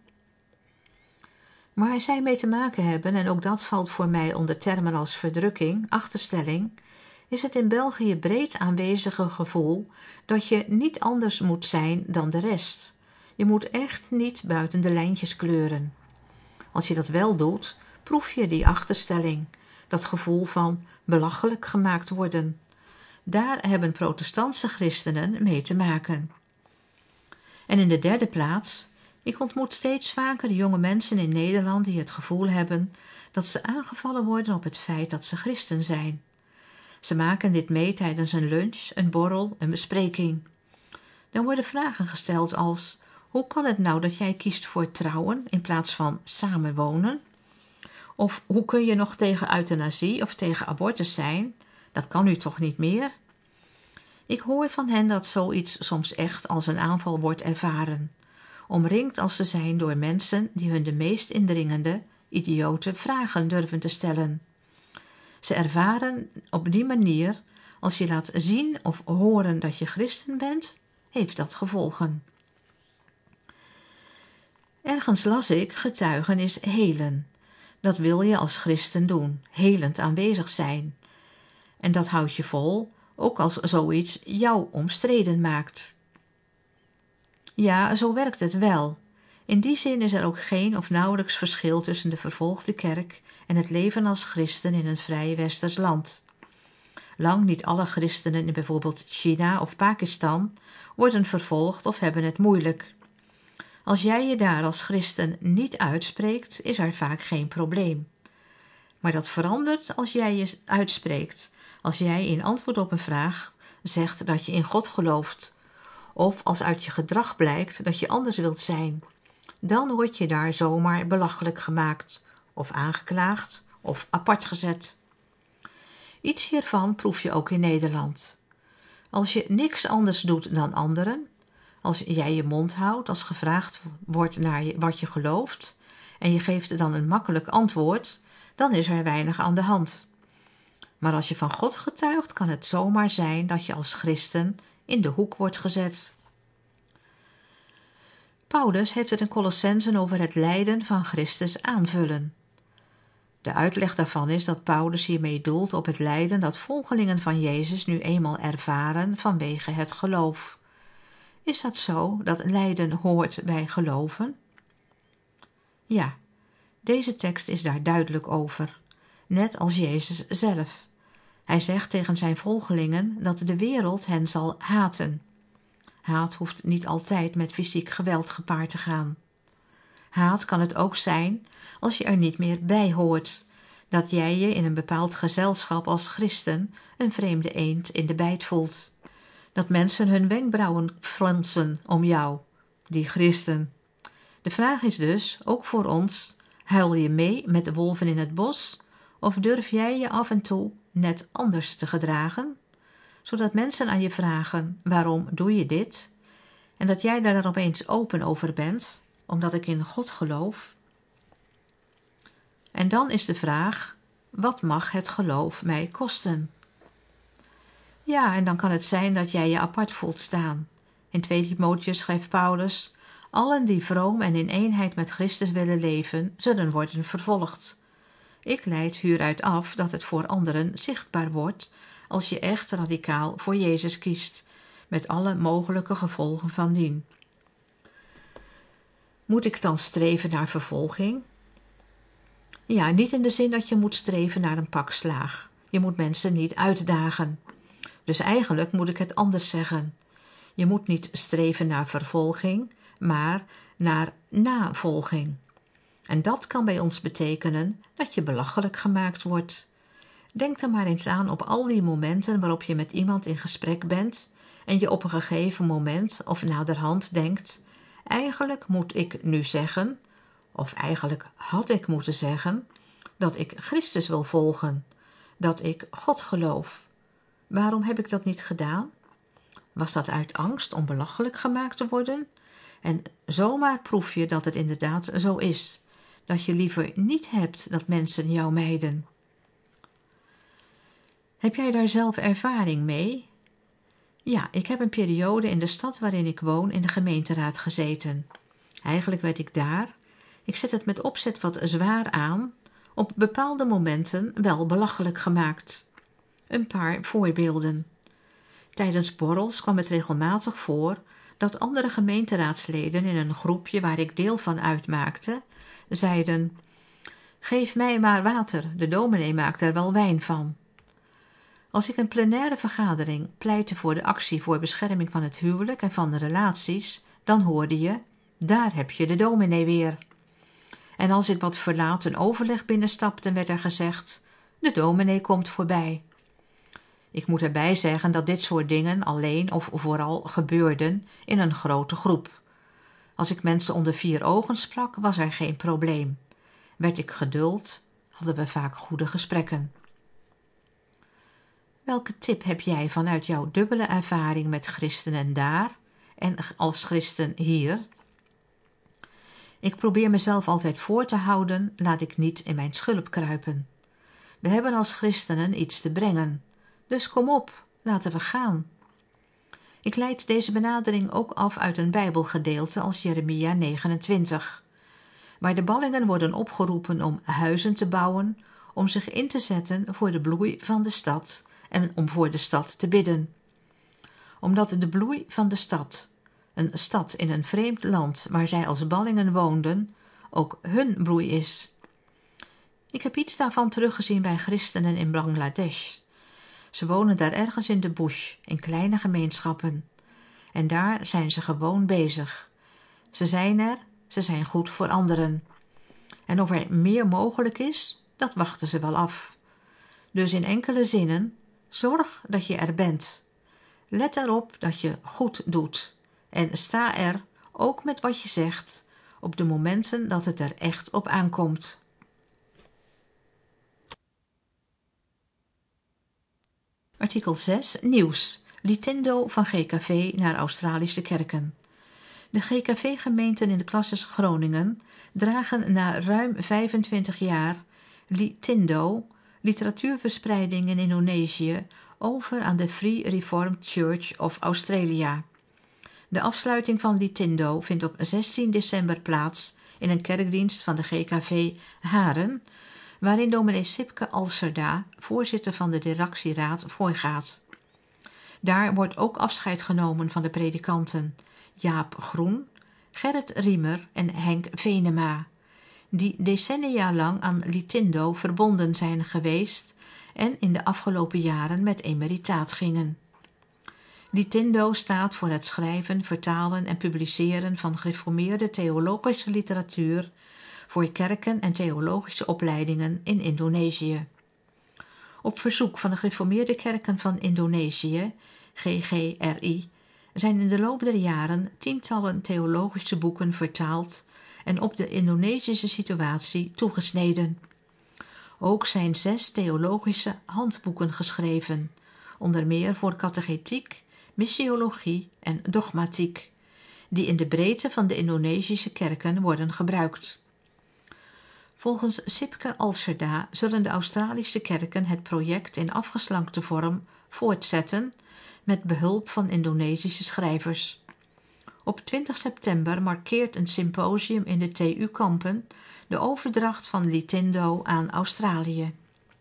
Speaker 1: Waar zij mee te maken hebben, en ook dat valt voor mij onder termen als verdrukking, achterstelling, is het in België breed aanwezige gevoel dat je niet anders moet zijn dan de rest. Je moet echt niet buiten de lijntjes kleuren. Als je dat wel doet, proef je die achterstelling, dat gevoel van belachelijk gemaakt worden. Daar hebben protestantse christenen mee te maken. En in de derde plaats, ik ontmoet steeds vaker jonge mensen in Nederland die het gevoel hebben dat ze aangevallen worden op het feit dat ze christen zijn. Ze maken dit mee tijdens een lunch, een borrel, een bespreking. Dan worden vragen gesteld als: hoe kan het nou dat jij kiest voor trouwen in plaats van samenwonen? Of hoe kun je nog tegen euthanasie of tegen abortus zijn? Dat kan nu toch niet meer? Ik hoor van hen dat zoiets soms echt als een aanval wordt ervaren, omringd als ze zijn door mensen die hun de meest indringende, idiote vragen durven te stellen. Ze ervaren op die manier, als je laat zien of horen dat je christen bent, heeft dat gevolgen. Ergens las ik, getuigen is helen. Dat wil je als christen doen, helend aanwezig zijn. En dat houdt je vol, ook als zoiets jou omstreden maakt. Ja, zo werkt het wel. In die zin is er ook geen of nauwelijks verschil tussen de vervolgde kerk en het leven als christen in een vrij westers land. Lang niet alle christenen in bijvoorbeeld China of Pakistan worden vervolgd of hebben het moeilijk. Als jij je daar als christen niet uitspreekt, is er vaak geen probleem. Maar dat verandert als jij je uitspreekt, als jij in antwoord op een vraag zegt dat je in God gelooft, of als uit je gedrag blijkt dat je anders wilt zijn. Dan word je daar zomaar belachelijk gemaakt, of aangeklaagd, of apart gezet. Iets hiervan proef je ook in Nederland. Als je niks anders doet dan anderen, als jij je mond houdt als gevraagd wordt naar wat je gelooft, en je geeft dan een makkelijk antwoord, dan is er weinig aan de hand. Maar als je van God getuigt, kan het zomaar zijn dat je als christen in de hoek wordt gezet. Paulus heeft het in Colossenzen over het lijden van Christus aanvullen. De uitleg daarvan is dat Paulus hiermee doelt op het lijden dat volgelingen van Jezus nu eenmaal ervaren vanwege het geloof. Is dat zo, dat lijden hoort bij geloven? Ja, deze tekst is daar duidelijk over, net als Jezus zelf. Hij zegt tegen zijn volgelingen dat de wereld hen zal haten. Haat hoeft niet altijd met fysiek geweld gepaard te gaan. Haat kan het ook zijn als je er niet meer bij hoort, dat jij je in een bepaald gezelschap als christen een vreemde eend in de bijt voelt. Dat mensen hun wenkbrauwen fronsen om jou, die christen. De vraag is dus, ook voor ons, huil je mee met de wolven in het bos, of durf jij je af en toe net anders te gedragen, zodat mensen aan je vragen, waarom doe je dit? En dat jij daar dan opeens open over bent, omdat ik in God geloof? En dan is de vraag, wat mag het geloof mij kosten? Ja, en dan kan het zijn dat jij je apart voelt staan. In twee Timotheüs schrijft Paulus, allen die vroom en in eenheid met Christus willen leven, zullen worden vervolgd. Ik leid hieruit af dat het voor anderen zichtbaar wordt als je echt radicaal voor Jezus kiest, met alle mogelijke gevolgen van dien. Moet ik dan streven naar vervolging? Ja, niet in de zin dat je moet streven naar een pak slaag. Je moet mensen niet uitdagen. Dus eigenlijk moet ik het anders zeggen. Je moet niet streven naar vervolging, maar naar navolging. En dat kan bij ons betekenen dat je belachelijk gemaakt wordt. Denk er maar eens aan op al die momenten waarop je met iemand in gesprek bent en je op een gegeven moment of naderhand denkt, eigenlijk moet ik nu zeggen, of eigenlijk had ik moeten zeggen, dat ik Christus wil volgen, dat ik God geloof. Waarom heb ik dat niet gedaan? Was dat uit angst om belachelijk gemaakt te worden? En zomaar proef je dat het inderdaad zo is, dat je liever niet hebt dat mensen jou mijden. Heb jij daar zelf ervaring mee? Ja, ik heb een periode in de stad waarin ik woon in de gemeenteraad gezeten. Eigenlijk werd ik daar, ik zet het met opzet wat zwaar aan, op bepaalde momenten wel belachelijk gemaakt. Een paar voorbeelden. Tijdens borrels kwam het regelmatig voor dat andere gemeenteraadsleden in een groepje waar ik deel van uitmaakte, zeiden, geef mij maar water, de dominee maakt er wel wijn van. Als ik een plenaire vergadering pleitte voor de actie voor bescherming van het huwelijk en van de relaties, dan hoorde je, daar heb je de dominee weer. En als ik wat verlaten overleg binnenstapte, werd er gezegd, de dominee komt voorbij. Ik moet erbij zeggen dat dit soort dingen alleen of vooral gebeurden in een grote groep. Als ik mensen onder vier ogen sprak, was er geen probleem. Werd ik geduld, hadden we vaak goede gesprekken. Welke tip heb jij vanuit jouw dubbele ervaring met christenen daar en als christen hier? Ik probeer mezelf altijd voor te houden, laat ik niet in mijn schulp kruipen. We hebben als christenen iets te brengen, dus kom op, laten we gaan. Ik leid deze benadering ook af uit een Bijbelgedeelte als Jeremia negenentwintig, waar de ballingen worden opgeroepen om huizen te bouwen, om zich in te zetten voor de bloei van de stad en om voor de stad te bidden. Omdat de bloei van de stad, een stad in een vreemd land waar zij als ballingen woonden, ook hun bloei is. Ik heb iets daarvan teruggezien bij christenen in Bangladesh. Ze wonen daar ergens in de bush, in kleine gemeenschappen. En daar zijn ze gewoon bezig. Ze zijn er, ze zijn goed voor anderen. En of er meer mogelijk is, dat wachten ze wel af. Dus in enkele zinnen, zorg dat je er bent. Let erop dat je goed doet. En sta er, ook met wat je zegt, op de momenten dat het er echt op aankomt. Artikel zes. Nieuws. Litindo van G K V naar Australische kerken. De G K V-gemeenten in de klasses Groningen dragen na ruim vijfentwintig jaar Litindo, literatuurverspreiding in Indonesië, over aan de Free Reformed Church of Australia. De afsluiting van Litindo vindt op zestien december plaats in een kerkdienst van de G K V Haren, waarin dominee Sipke Alserda, voorzitter van de directieraad, voorgaat. Daar wordt ook afscheid genomen van de predikanten Jaap Groen, Gerrit Riemer en Henk Venema, die decennia lang aan Litindo verbonden zijn geweest en in de afgelopen jaren met emeritaat gingen. Litindo staat voor het schrijven, vertalen en publiceren van gereformeerde theologische literatuur voor kerken en theologische opleidingen in Indonesië. Op verzoek van de gereformeerde kerken van Indonesië, G G R I, zijn in de loop der jaren tientallen theologische boeken vertaald en op de Indonesische situatie toegesneden. Ook zijn zes theologische handboeken geschreven, onder meer voor catechetiek, missiologie en dogmatiek, die in de breedte van de Indonesische kerken worden gebruikt. Volgens Sipke Alscherda zullen de Australische kerken het project in afgeslankte vorm voortzetten met behulp van Indonesische schrijvers. Op twintig september markeert een symposium in de T U Kampen de overdracht van Litindo aan Australië.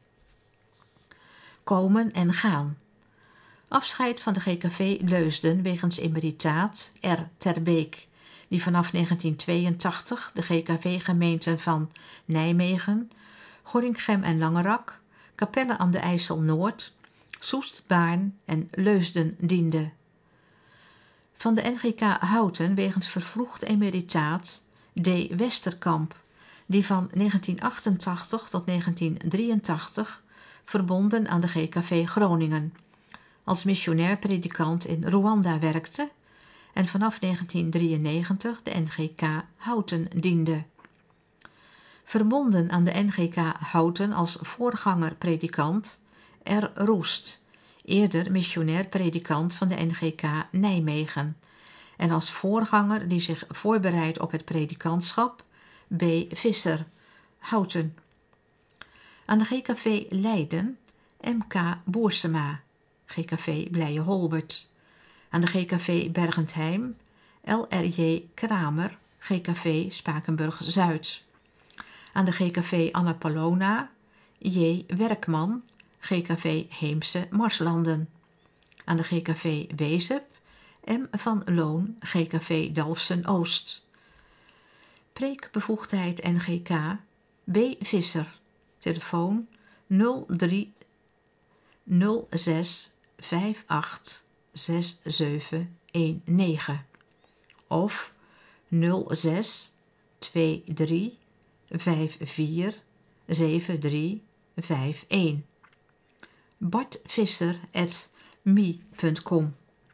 Speaker 1: Komen en gaan. Afscheid van de G K V Leusden wegens emeritaat R. Terbeek, die vanaf negentien tweeëntachtig de G K V-gemeenten van Nijmegen, Gorinchem en Langerak, Capelle aan de IJssel Noord, Soest, Baarn en Leusden diende. Van de N G K Houten wegens vervroegd emeritaat D. Westerkamp, die van negentien achtentachtig tot negentien drieëntachtig verbonden aan de G K V Groningen, als missionair predikant in Rwanda werkte en vanaf negentien drieënnegentig de N G K Houten diende. Verbonden aan de N G K Houten als voorganger predikant R. Roest, eerder missionair predikant van de N G K Nijmegen, en als voorganger die zich voorbereidt op het predikantschap B. Visser, Houten. Aan de G K V Leiden M K Boersema, G K V Blije Holbert. Aan de G K V Bergentheim L R J Kramer, G K V Spakenburg-Zuid. Aan de G K V Annapolona J. Werkman, G K V Heemse Marslanden. Aan de G K V Wezep M. van Loon, G K V Dalfsen-Oost. Preekbevoegdheid N G K B. Visser, telefoon nul drie nul zes vijf acht zes zeven een negen of nul zes twee drie vijf vier zeven drie vijf een. Bart Visser at me punt com.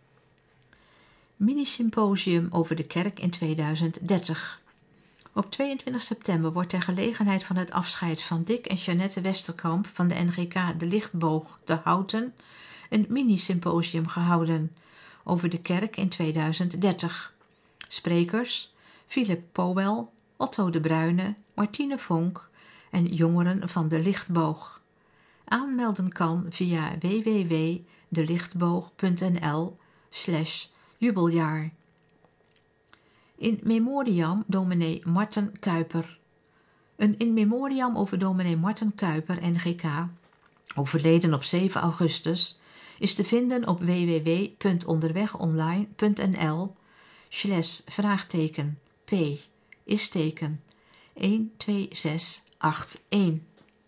Speaker 1: Minisymposium over de kerk in tweeduizend dertig. Op tweeëntwintig september wordt ter gelegenheid van het afscheid van Dick en Jeannette Westerkamp van de N G K De Lichtboog te Houten een minisymposium gehouden over de kerk in tweeduizend dertig. Sprekers Philip Powell, Otto de Bruyne, Martine Vonk en jongeren van De Lichtboog. Aanmelden kan via w w w punt de lichtboog punt n l slash jubeljaar. In memoriam dominee Marten Kuiper. Een in memoriam over dominee Marten Kuiper, N G K, overleden op zeven augustus, is te vinden op w w w punt onderwegonline punt n l slash vraagteken p isteken een twee zes acht een.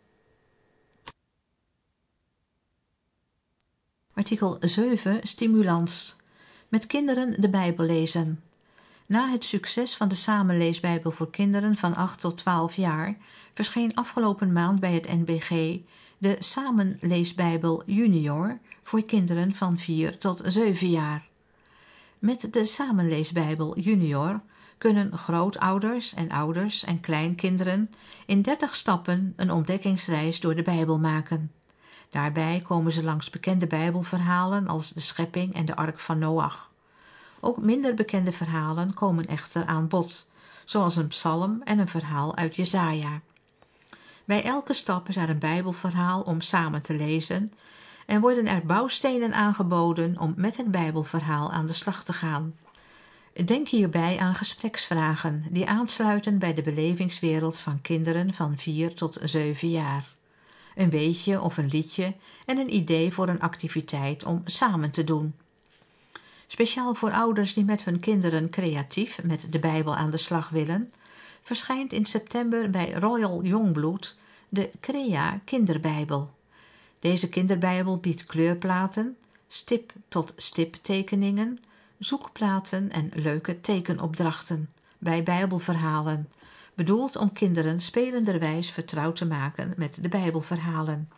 Speaker 1: Artikel zeven. Stimulans. Met kinderen de Bijbel lezen. Na het succes van de Samenleesbijbel voor kinderen van acht tot twaalf jaar verscheen afgelopen maand bij het N B G de Samenleesbijbel Junior voor kinderen van vier tot zeven jaar. Met de Samenleesbijbel Junior kunnen grootouders en ouders en kleinkinderen in dertig stappen een ontdekkingsreis door de Bijbel maken. Daarbij komen ze langs bekende Bijbelverhalen als de schepping en de ark van Noach. Ook minder bekende verhalen komen echter aan bod, zoals een psalm en een verhaal uit Jesaja. Bij elke stap is er een Bijbelverhaal om samen te lezen en worden er bouwstenen aangeboden om met het Bijbelverhaal aan de slag te gaan. Denk hierbij aan gespreksvragen die aansluiten bij de belevingswereld van kinderen van vier tot zeven jaar. Een weetje of een liedje en een idee voor een activiteit om samen te doen. Speciaal voor ouders die met hun kinderen creatief met de Bijbel aan de slag willen, verschijnt in september bij Royal Youngblood de Crea Kinderbijbel. Deze kinderbijbel biedt kleurplaten, stip-tot-stip tekeningen, zoekplaten en leuke tekenopdrachten bij Bijbelverhalen, bedoeld om kinderen spelenderwijs vertrouwd te maken met de Bijbelverhalen.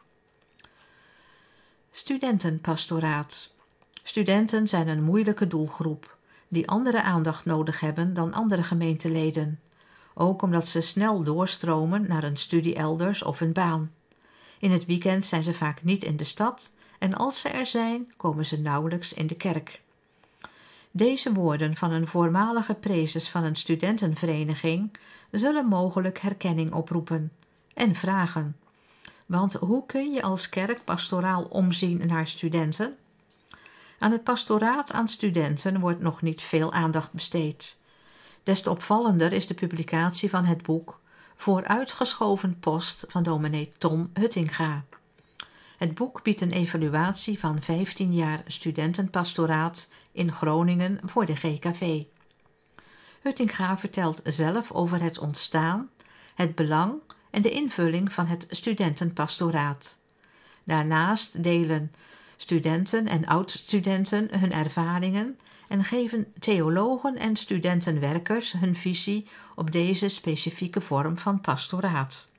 Speaker 1: Studentenpastoraat. Studenten zijn een moeilijke doelgroep, die andere aandacht nodig hebben dan andere gemeenteleden, ook omdat ze snel doorstromen naar een studie elders of een baan. In het weekend zijn ze vaak niet in de stad en als ze er zijn, komen ze nauwelijks in de kerk. Deze woorden van een voormalige prezes van een studentenvereniging zullen mogelijk herkenning oproepen en vragen. Want hoe kun je als kerk pastoraal omzien naar studenten? Aan het pastoraat aan studenten wordt nog niet veel aandacht besteed. Des te opvallender is de publicatie van het boek Vooruitgeschoven post van dominee Ton Huttinga. Het boek biedt een evaluatie van vijftien jaar studentenpastoraat in Groningen voor de G K V. Huttinga vertelt zelf over het ontstaan, het belang en de invulling van het studentenpastoraat. Daarnaast delen studenten en oud-studenten hun ervaringen en geven theologen en studentenwerkers hun visie op deze specifieke vorm van pastoraat.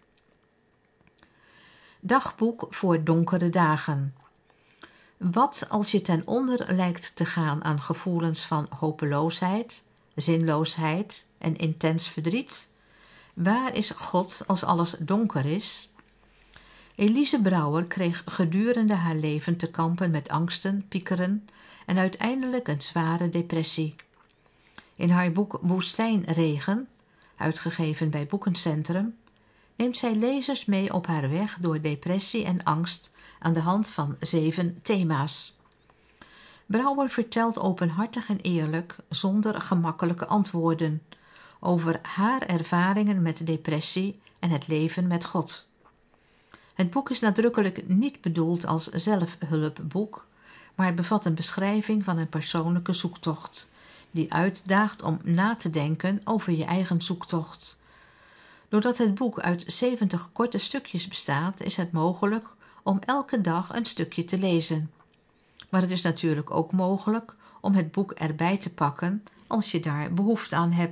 Speaker 1: Dagboek voor donkere dagen. Wat als je ten onder lijkt te gaan aan gevoelens van hopeloosheid, zinloosheid en intens verdriet? Waar is God als alles donker is? Elise Brouwer kreeg gedurende haar leven te kampen met angsten, piekeren en uiteindelijk een zware depressie. In haar boek Woestijnregen, uitgegeven bij Boekencentrum, neemt zij lezers mee op haar weg door depressie en angst aan de hand van zeven thema's. Brouwer vertelt openhartig en eerlijk, zonder gemakkelijke antwoorden, over haar ervaringen met depressie en het leven met God. Het boek is nadrukkelijk niet bedoeld als zelfhulpboek, maar bevat een beschrijving van een persoonlijke zoektocht, die uitdaagt om na te denken over je eigen zoektocht. Doordat het boek uit zeventig korte stukjes bestaat, is het mogelijk om elke dag een stukje te lezen. Maar het is natuurlijk ook mogelijk om het boek erbij te pakken als je daar behoefte aan hebt.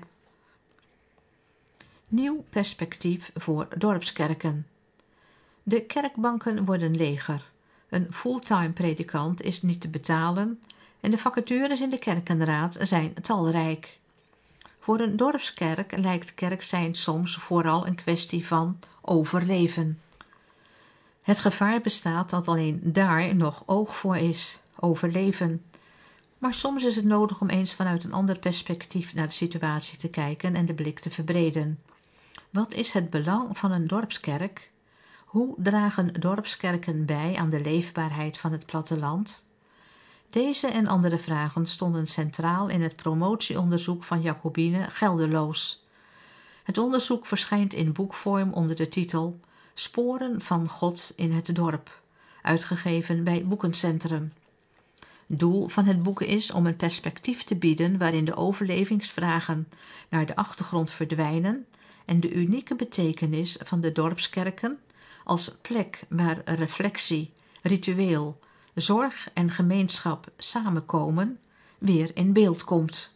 Speaker 1: Nieuw perspectief voor dorpskerken. De kerkbanken worden leger. Een fulltime predikant is niet te betalen en de vacatures in de kerkenraad zijn talrijk. Voor een dorpskerk lijkt kerk zijn soms vooral een kwestie van overleven. Het gevaar bestaat dat alleen daar nog oog voor is, overleven. Maar soms is het nodig om eens vanuit een ander perspectief naar de situatie te kijken en de blik te verbreden. Wat is het belang van een dorpskerk? Hoe dragen dorpskerken bij aan de leefbaarheid van het platteland? Deze en andere vragen stonden centraal in het promotieonderzoek van Jacobine Gelderloos. Het onderzoek verschijnt in boekvorm onder de titel Sporen van God in het dorp, uitgegeven bij Boekencentrum. Doel van het boek is om een perspectief te bieden waarin de overlevingsvragen naar de achtergrond verdwijnen en de unieke betekenis van de dorpskerken als plek waar reflectie, ritueel, zorg en gemeenschap samenkomen, weer in beeld komt.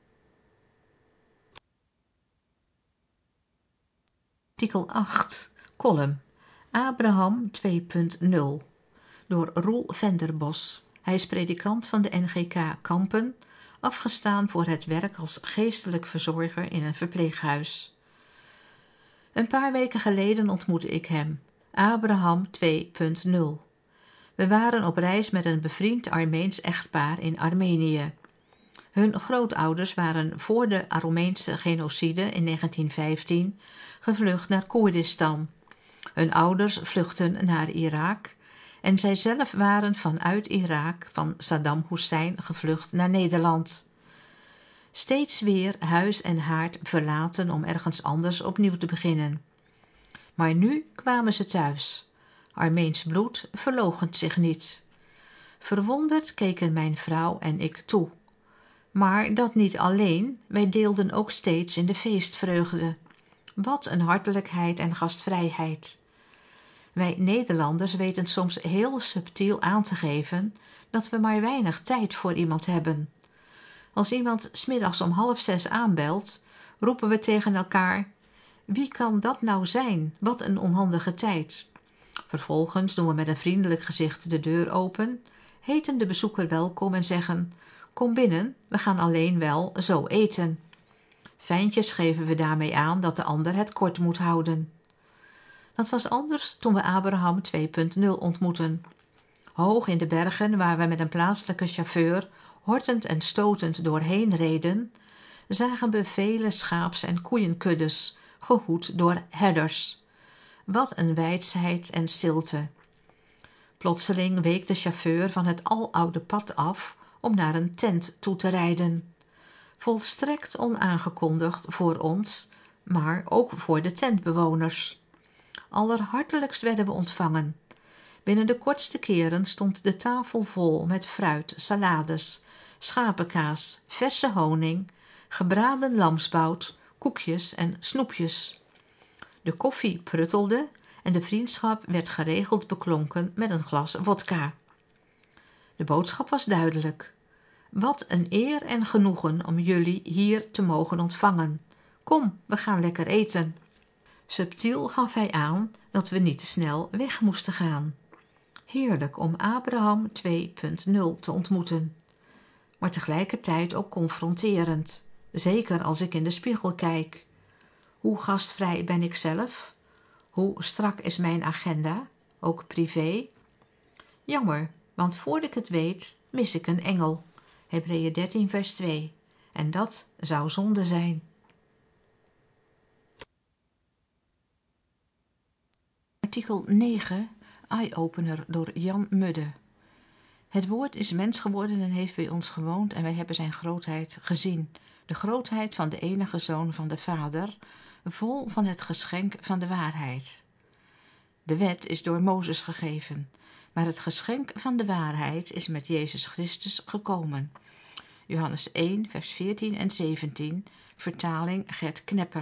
Speaker 1: Artikel acht, column Abraham twee punt nul, door Roel Venderbos. Hij is predikant van de N G K Kampen, afgestaan voor het werk als geestelijk verzorger in een verpleeghuis. Een paar weken geleden ontmoette ik hem, Abraham twee punt nul. We waren op reis met een bevriend Armeens echtpaar in Armenië. Hun grootouders waren voor de Armeense genocide in negentien vijftien gevlucht naar Koerdistan. Hun ouders vluchtten naar Irak en zij zelf waren vanuit Irak van Saddam Hussein gevlucht naar Nederland. Steeds weer huis en haard verlaten om ergens anders opnieuw te beginnen. Maar nu kwamen ze thuis. Armeens bloed verloochent zich niet. Verwonderd keken mijn vrouw en ik toe. Maar dat niet alleen, wij deelden ook steeds in de feestvreugde. Wat een hartelijkheid en gastvrijheid. Wij Nederlanders weten soms heel subtiel aan te geven dat we maar weinig tijd voor iemand hebben. Als iemand 's middags om half zes aanbelt, roepen we tegen elkaar: wie kan dat nou zijn? Wat een onhandige tijd. Vervolgens doen we met een vriendelijk gezicht de deur open, heten de bezoeker welkom en zeggen: kom binnen, we gaan alleen wel zo eten. Fijntjes geven we daarmee aan dat de ander het kort moet houden. Dat was anders toen we Abraham twee punt nul ontmoetten. Hoog in de bergen, waar we met een plaatselijke chauffeur hortend en stotend doorheen reden, zagen we vele schaaps- en koeienkuddes, gehoed door herders. Wat een weidsheid en stilte. Plotseling week de chauffeur van het aloude pad af om naar een tent toe te rijden. Volstrekt onaangekondigd voor ons, maar ook voor de tentbewoners. Allerhartelijkst werden we ontvangen. Binnen de kortste keren stond de tafel vol met fruit, salades, schapenkaas, verse honing, gebraden lamsbout, koekjes en snoepjes. De koffie pruttelde en de vriendschap werd geregeld beklonken met een glas wodka. De boodschap was duidelijk. Wat een eer en genoegen om jullie hier te mogen ontvangen. Kom, we gaan lekker eten. Subtiel gaf hij aan dat we niet te snel weg moesten gaan. Heerlijk om Abraham twee punt nul te ontmoeten. Maar tegelijkertijd ook confronterend. Zeker als ik in de spiegel kijk. Hoe gastvrij ben ik zelf? Hoe strak is mijn agenda? Ook privé? Jammer, want voor ik het weet, mis ik een engel. Hebreeën dertien vers twee. En dat zou zonde zijn. Artikel negen, Eye-opener door Jan Mudde. Het woord is mens geworden en heeft bij ons gewoond en wij hebben zijn grootheid gezien. De grootheid van de enige Zoon van de Vader, vol van het geschenk van de waarheid. De wet is door Mozes gegeven, maar het geschenk van de waarheid is met Jezus Christus gekomen. Johannes één, vers veertien en zeventien, vertaling Gert Knepper.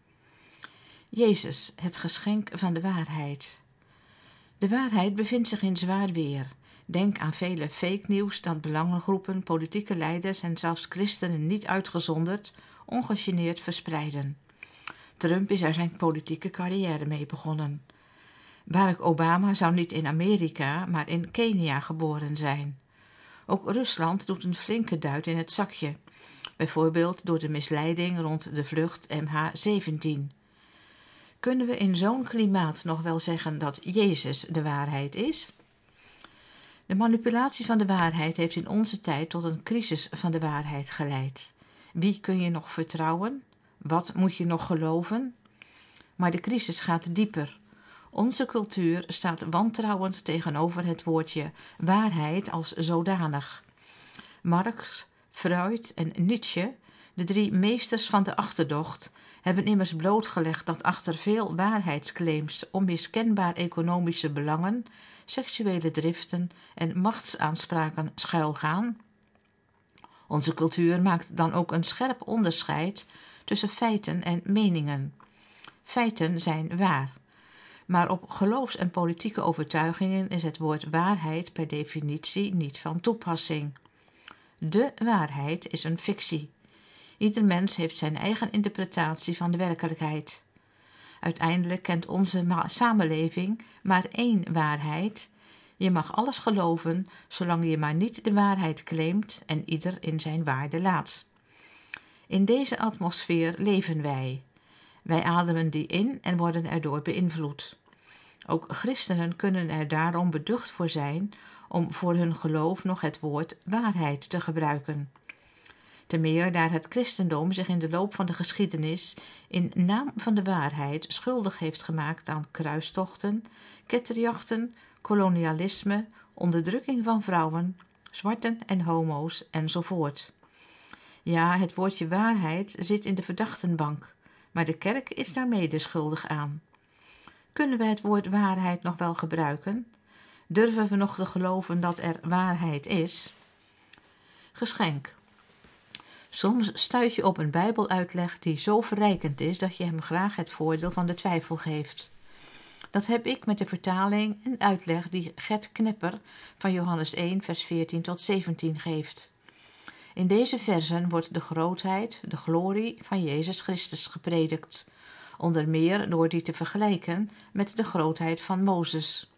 Speaker 1: Jezus, het geschenk van de waarheid. De waarheid bevindt zich in zwaar weer. Denk aan vele fake nieuws dat belangengroepen, politieke leiders en zelfs christenen niet uitgezonderd, ongegeneerd verspreiden. Trump is er zijn politieke carrière mee begonnen. Barack Obama zou niet in Amerika, maar in Kenia geboren zijn. Ook Rusland doet een flinke duit in het zakje, bijvoorbeeld door de misleiding rond de vlucht M H zeventien. Kunnen we in zo'n klimaat nog wel zeggen dat Jezus de waarheid is? De manipulatie van de waarheid heeft in onze tijd tot een crisis van de waarheid geleid. Wie kun je nog vertrouwen? Wat moet je nog geloven? Maar de crisis gaat dieper. Onze cultuur staat wantrouwend tegenover het woordje waarheid als zodanig. Marx, Freud en Nietzsche, de drie meesters van de achterdocht, hebben immers blootgelegd dat achter veel waarheidsclaims onmiskenbaar economische belangen, seksuele driften en machtsaanspraken schuilgaan. Onze cultuur maakt dan ook een scherp onderscheid tussen feiten en meningen. Feiten zijn waar. Maar op geloofs- en politieke overtuigingen is het woord waarheid per definitie niet van toepassing. De waarheid is een fictie. Ieder mens heeft zijn eigen interpretatie van de werkelijkheid. Uiteindelijk kent onze ma- samenleving maar één waarheid. Je mag alles geloven, zolang je maar niet de waarheid claimt en ieder in zijn waarde laat. In deze atmosfeer leven wij. Wij ademen die in en worden erdoor beïnvloed. Ook christenen kunnen er daarom beducht voor zijn om voor hun geloof nog het woord waarheid te gebruiken. Te meer daar het christendom zich in de loop van de geschiedenis in naam van de waarheid schuldig heeft gemaakt aan kruistochten, ketterjachten, kolonialisme, onderdrukking van vrouwen, zwarten en homo's enzovoort. Ja, het woordje waarheid zit in de verdachtenbank, maar de kerk is daar mede schuldig aan. Kunnen we het woord waarheid nog wel gebruiken? Durven we nog te geloven dat er waarheid is? Geschenk. Soms stuit je op een bijbeluitleg die zo verrijkend is dat je hem graag het voordeel van de twijfel geeft. Dat heb ik met de vertaling en uitleg die Gert Knepper van Johannes één vers veertien tot zeventien geeft. In deze versen wordt de grootheid, de glorie van Jezus Christus gepredikt, onder meer door die te vergelijken met de grootheid van Mozes.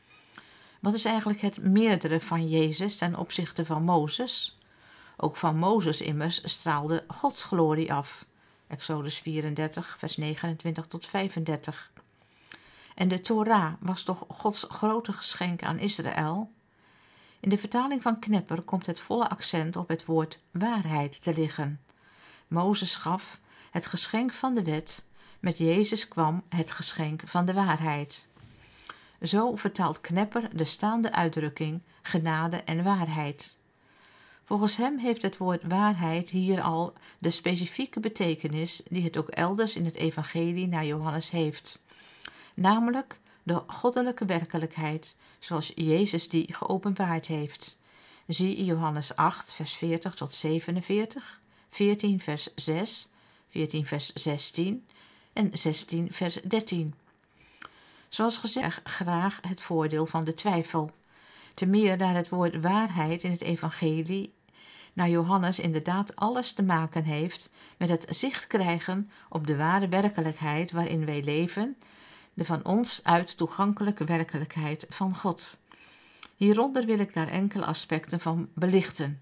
Speaker 1: Wat is eigenlijk het meerdere van Jezus ten opzichte van Mozes? Ook van Mozes immers straalde Gods glorie af. Exodus vierendertig, vers negenentwintig tot vijfendertig. En de Torah was toch Gods grote geschenk aan Israël? In de vertaling van Knepper komt het volle accent op het woord waarheid te liggen. Mozes gaf het geschenk van de wet, met Jezus kwam het geschenk van de waarheid. Zo vertaalt Knepper de staande uitdrukking genade en waarheid. Volgens hem heeft het woord waarheid hier al de specifieke betekenis die het ook elders in het evangelie naar Johannes heeft, namelijk de goddelijke werkelijkheid zoals Jezus die geopenbaard heeft. Zie Johannes acht vers veertig tot zevenenveertig, veertien vers zes, veertien vers zestien en zestien vers dertien. Zoals gezegd, graag het voordeel van de twijfel. Te meer daar het woord waarheid in het evangelie naar Johannes inderdaad alles te maken heeft met het zicht krijgen op de ware werkelijkheid waarin wij leven, de van ons uit toegankelijke werkelijkheid van God. Hieronder wil ik daar enkele aspecten van belichten.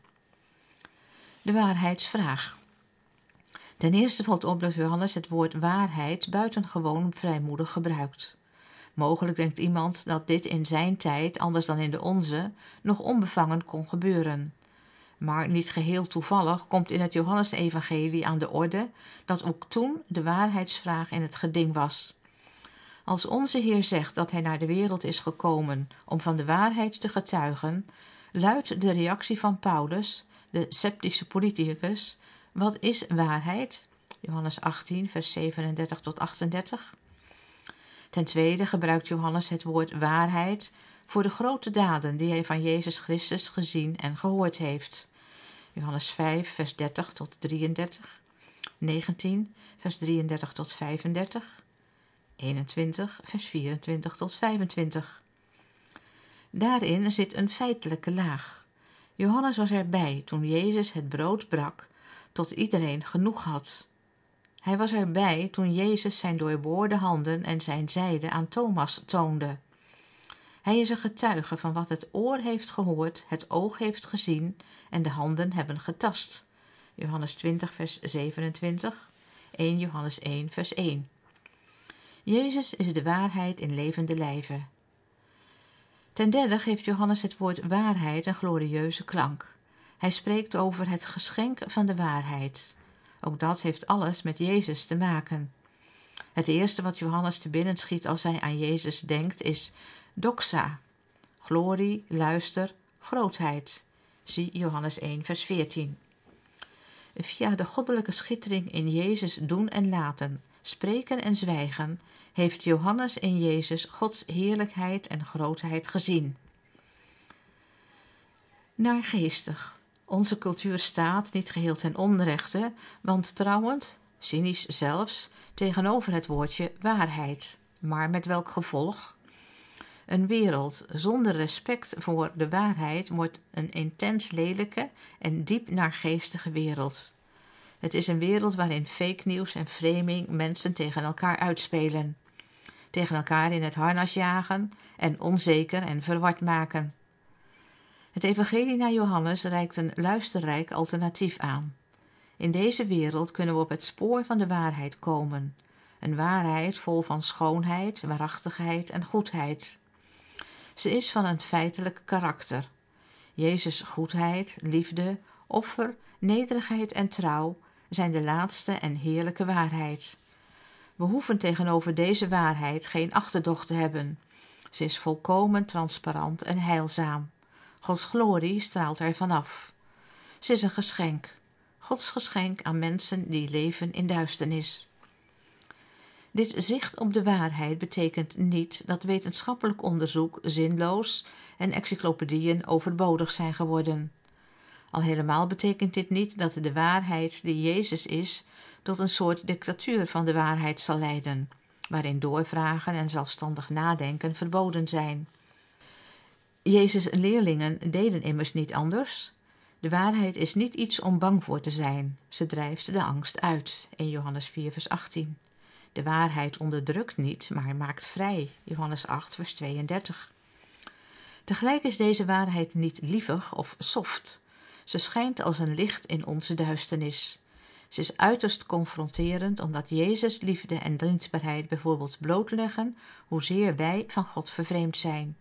Speaker 1: De waarheidsvraag. Ten eerste valt op dat Johannes het woord waarheid buitengewoon vrijmoedig gebruikt. Mogelijk denkt iemand dat dit in zijn tijd, anders dan in de onze, nog onbevangen kon gebeuren. Maar niet geheel toevallig komt in het Johannesevangelie aan de orde dat ook toen de waarheidsvraag in het geding was. Als onze Heer zegt dat hij naar de wereld is gekomen om van de waarheid te getuigen, luidt de reactie van Paulus, de sceptische politicus: wat is waarheid? Johannes achttien vers zevenendertig tot achtendertig. Ten tweede gebruikt Johannes het woord waarheid voor de grote daden die hij van Jezus Christus gezien en gehoord heeft. Johannes vijf vers dertig tot drieëndertig, negentien vers drieëndertig tot vijfendertig, eenentwintig vers vierentwintig tot vijfentwintig. Daarin zit een feitelijke laag. Johannes was erbij toen Jezus het brood brak tot iedereen genoeg had. Hij was erbij toen Jezus zijn doorboorde handen en zijn zijde aan Thomas toonde. Hij is een getuige van wat het oor heeft gehoord, het oog heeft gezien en de handen hebben getast. Johannes twintig vers zevenentwintig, eerste Johannes één vers één. Jezus is de waarheid in levende lijve. Ten derde geeft Johannes het woord waarheid een glorieuze klank. Hij spreekt over het geschenk van de waarheid. Ook dat heeft alles met Jezus te maken. Het eerste wat Johannes te binnen schiet als hij aan Jezus denkt is doxa, glorie, luister, grootheid. Zie Johannes één vers veertien. Via de goddelijke schittering in Jezus doen en laten, spreken en zwijgen, heeft Johannes in Jezus Gods heerlijkheid en grootheid gezien. Naargeestig. Onze cultuur staat, niet geheel ten onrechte, wantrouwend, cynisch zelfs, tegenover het woordje waarheid. Maar met welk gevolg? Een wereld zonder respect voor de waarheid wordt een intens lelijke en diep naargeestige wereld. Het is een wereld waarin fake nieuws en framing mensen tegen elkaar uitspelen, tegen elkaar in het harnas jagen en onzeker en verward maken. Het evangelie naar Johannes reikt een luisterrijk alternatief aan. In deze wereld kunnen we op het spoor van de waarheid komen. Een waarheid vol van schoonheid, waarachtigheid en goedheid. Ze is van een feitelijk karakter. Jezus' goedheid, liefde, offer, nederigheid en trouw zijn de laatste en heerlijke waarheid. We hoeven tegenover deze waarheid geen achterdocht te hebben. Ze is volkomen transparant en heilzaam. Gods glorie straalt er vanaf. Ze is een geschenk. Gods geschenk aan mensen die leven in duisternis. Dit zicht op de waarheid betekent niet dat wetenschappelijk onderzoek zinloos en encyclopedieën overbodig zijn geworden. Al helemaal betekent dit niet dat de waarheid die Jezus is tot een soort dictatuur van de waarheid zal leiden, waarin doorvragen en zelfstandig nadenken verboden zijn. Jezus' leerlingen deden immers niet anders. De waarheid is niet iets om bang voor te zijn. Ze drijft de angst uit. eerste Johannes vier vers achttien. De waarheid onderdrukt niet, maar maakt vrij. Johannes acht vers tweeëndertig. Tegelijk is deze waarheid niet lievig of soft. Ze schijnt als een licht in onze duisternis. Ze is uiterst confronterend omdat Jezus' liefde en dienstbaarheid bijvoorbeeld blootleggen hoezeer wij van God vervreemd zijn.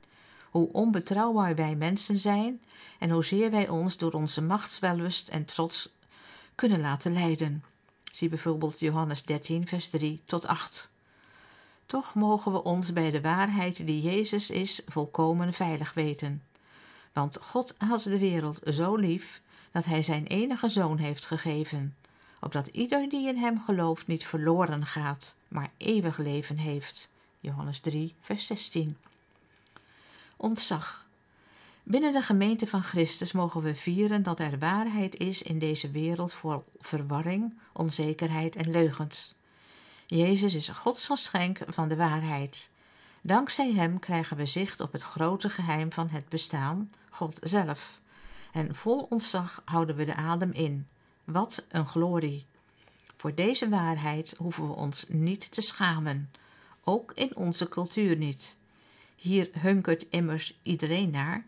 Speaker 1: hoe onbetrouwbaar wij mensen zijn en hoezeer wij ons door onze machtswellust en trots kunnen laten leiden. Zie bijvoorbeeld Johannes dertien, vers drie tot acht. Toch mogen we ons bij de waarheid die Jezus is volkomen veilig weten. Want God had de wereld zo lief dat hij zijn enige zoon heeft gegeven, opdat ieder die in hem gelooft niet verloren gaat, maar eeuwig leven heeft. Johannes drie, vers zestien. Ontzag. Binnen de gemeente van Christus mogen we vieren dat er waarheid is in deze wereld vol verwarring, onzekerheid en leugens. Jezus is Gods geschenk van de waarheid. Dankzij hem krijgen we zicht op het grote geheim van het bestaan, God zelf. En vol ontzag houden we de adem in. Wat een glorie! Voor deze waarheid hoeven we ons niet te schamen, ook in onze cultuur niet. Hier hunkert immers iedereen naar.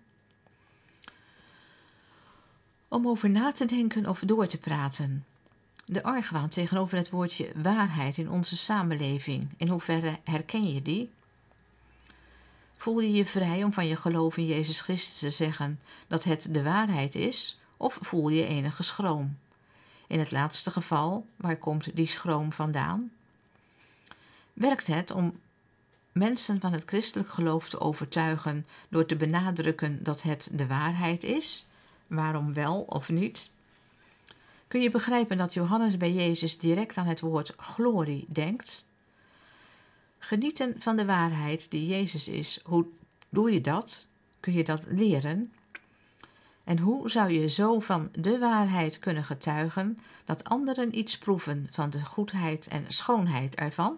Speaker 1: Om over na te denken of door te praten. De argwaan tegenover het woordje waarheid in onze samenleving, in hoeverre herken je die? Voel je je vrij om van je geloof in Jezus Christus te zeggen dat het de waarheid is, of voel je enige schroom? In het laatste geval, waar komt die schroom vandaan? Werkt het om mensen van het christelijk geloof te overtuigen door te benadrukken dat het de waarheid is? Waarom wel of niet? Kun je begrijpen dat Johannes bij Jezus direct aan het woord glorie denkt? Genieten van de waarheid die Jezus is, hoe doe je dat? Kun je dat leren? En hoe zou je zo van de waarheid kunnen getuigen dat anderen iets proeven van de goedheid en schoonheid ervan?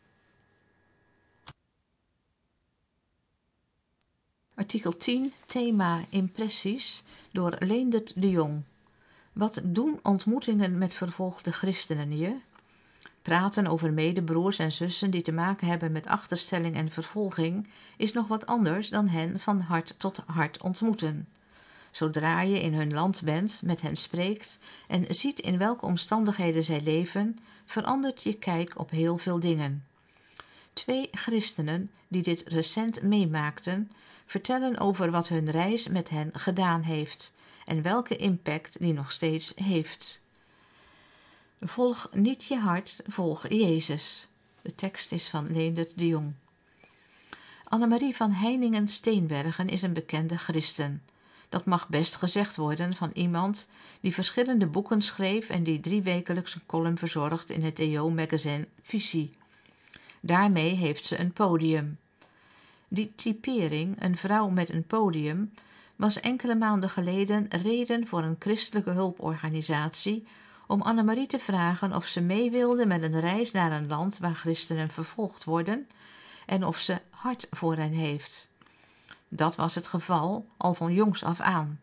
Speaker 1: Artikel tien, thema impressies, door Leendert de Jong. Wat doen ontmoetingen met vervolgde christenen je? Praten over medebroers en zussen die te maken hebben met achterstelling en vervolging is nog wat anders dan hen van hart tot hart ontmoeten. Zodra je in hun land bent, met hen spreekt en ziet in welke omstandigheden zij leven, verandert je kijk op heel veel dingen. Twee christenen die dit recent meemaakten, vertellen over wat hun reis met hen gedaan heeft en welke impact die nog steeds heeft. Volg niet je hart, volg Jezus. De tekst is van Leendert de Jong. Annemarie van Heiningen-Steenbergen is een bekende christen. Dat mag best gezegd worden van iemand die verschillende boeken schreef en die driewekelijks een column verzorgt in het E O-magazine Visie. Daarmee heeft ze een podium. Die typering, een vrouw met een podium, was enkele maanden geleden reden voor een christelijke hulporganisatie om Annemarie te vragen of ze mee wilde met een reis naar een land waar christenen vervolgd worden en of ze hart voor hen heeft. Dat was het geval, al van jongs af aan.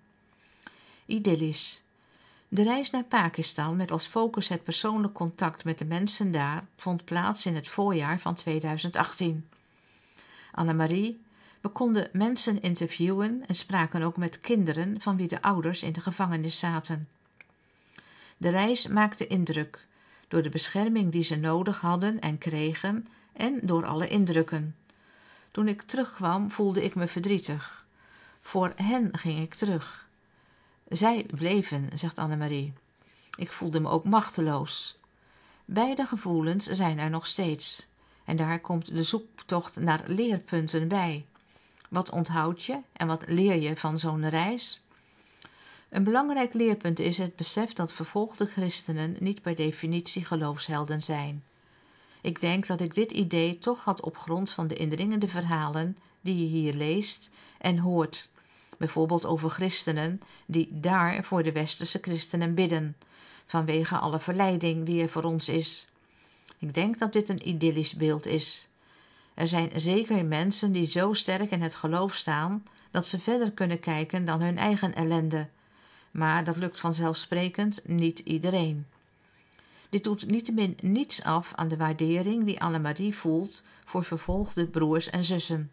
Speaker 1: Idyllisch. De reis naar Pakistan met als focus het persoonlijk contact met de mensen daar vond plaats in het voorjaar van tweeduizend achttien. Annemarie, we konden mensen interviewen en spraken ook met kinderen van wie de ouders in de gevangenis zaten. De reis maakte indruk, door de bescherming die ze nodig hadden en kregen en door alle indrukken. Toen ik terugkwam voelde ik me verdrietig. Voor hen ging ik terug. Zij bleven, zegt Annemarie. Ik voelde me ook machteloos. Beide gevoelens zijn er nog steeds. En daar komt de zoektocht naar leerpunten bij. Wat onthoud je en wat leer je van zo'n reis? Een belangrijk leerpunt is het besef dat vervolgde christenen niet per definitie geloofshelden zijn. Ik denk dat ik dit idee toch had op grond van de indringende verhalen die je hier leest en hoort. Bijvoorbeeld over christenen die daar voor de westerse christenen bidden, vanwege alle verleiding die er voor ons is. Ik denk dat dit een idyllisch beeld is. Er zijn zeker mensen die zo sterk in het geloof staan dat ze verder kunnen kijken dan hun eigen ellende. Maar dat lukt vanzelfsprekend niet iedereen. Dit doet niettemin niets af aan de waardering die Annemarie voelt voor vervolgde broers en zussen.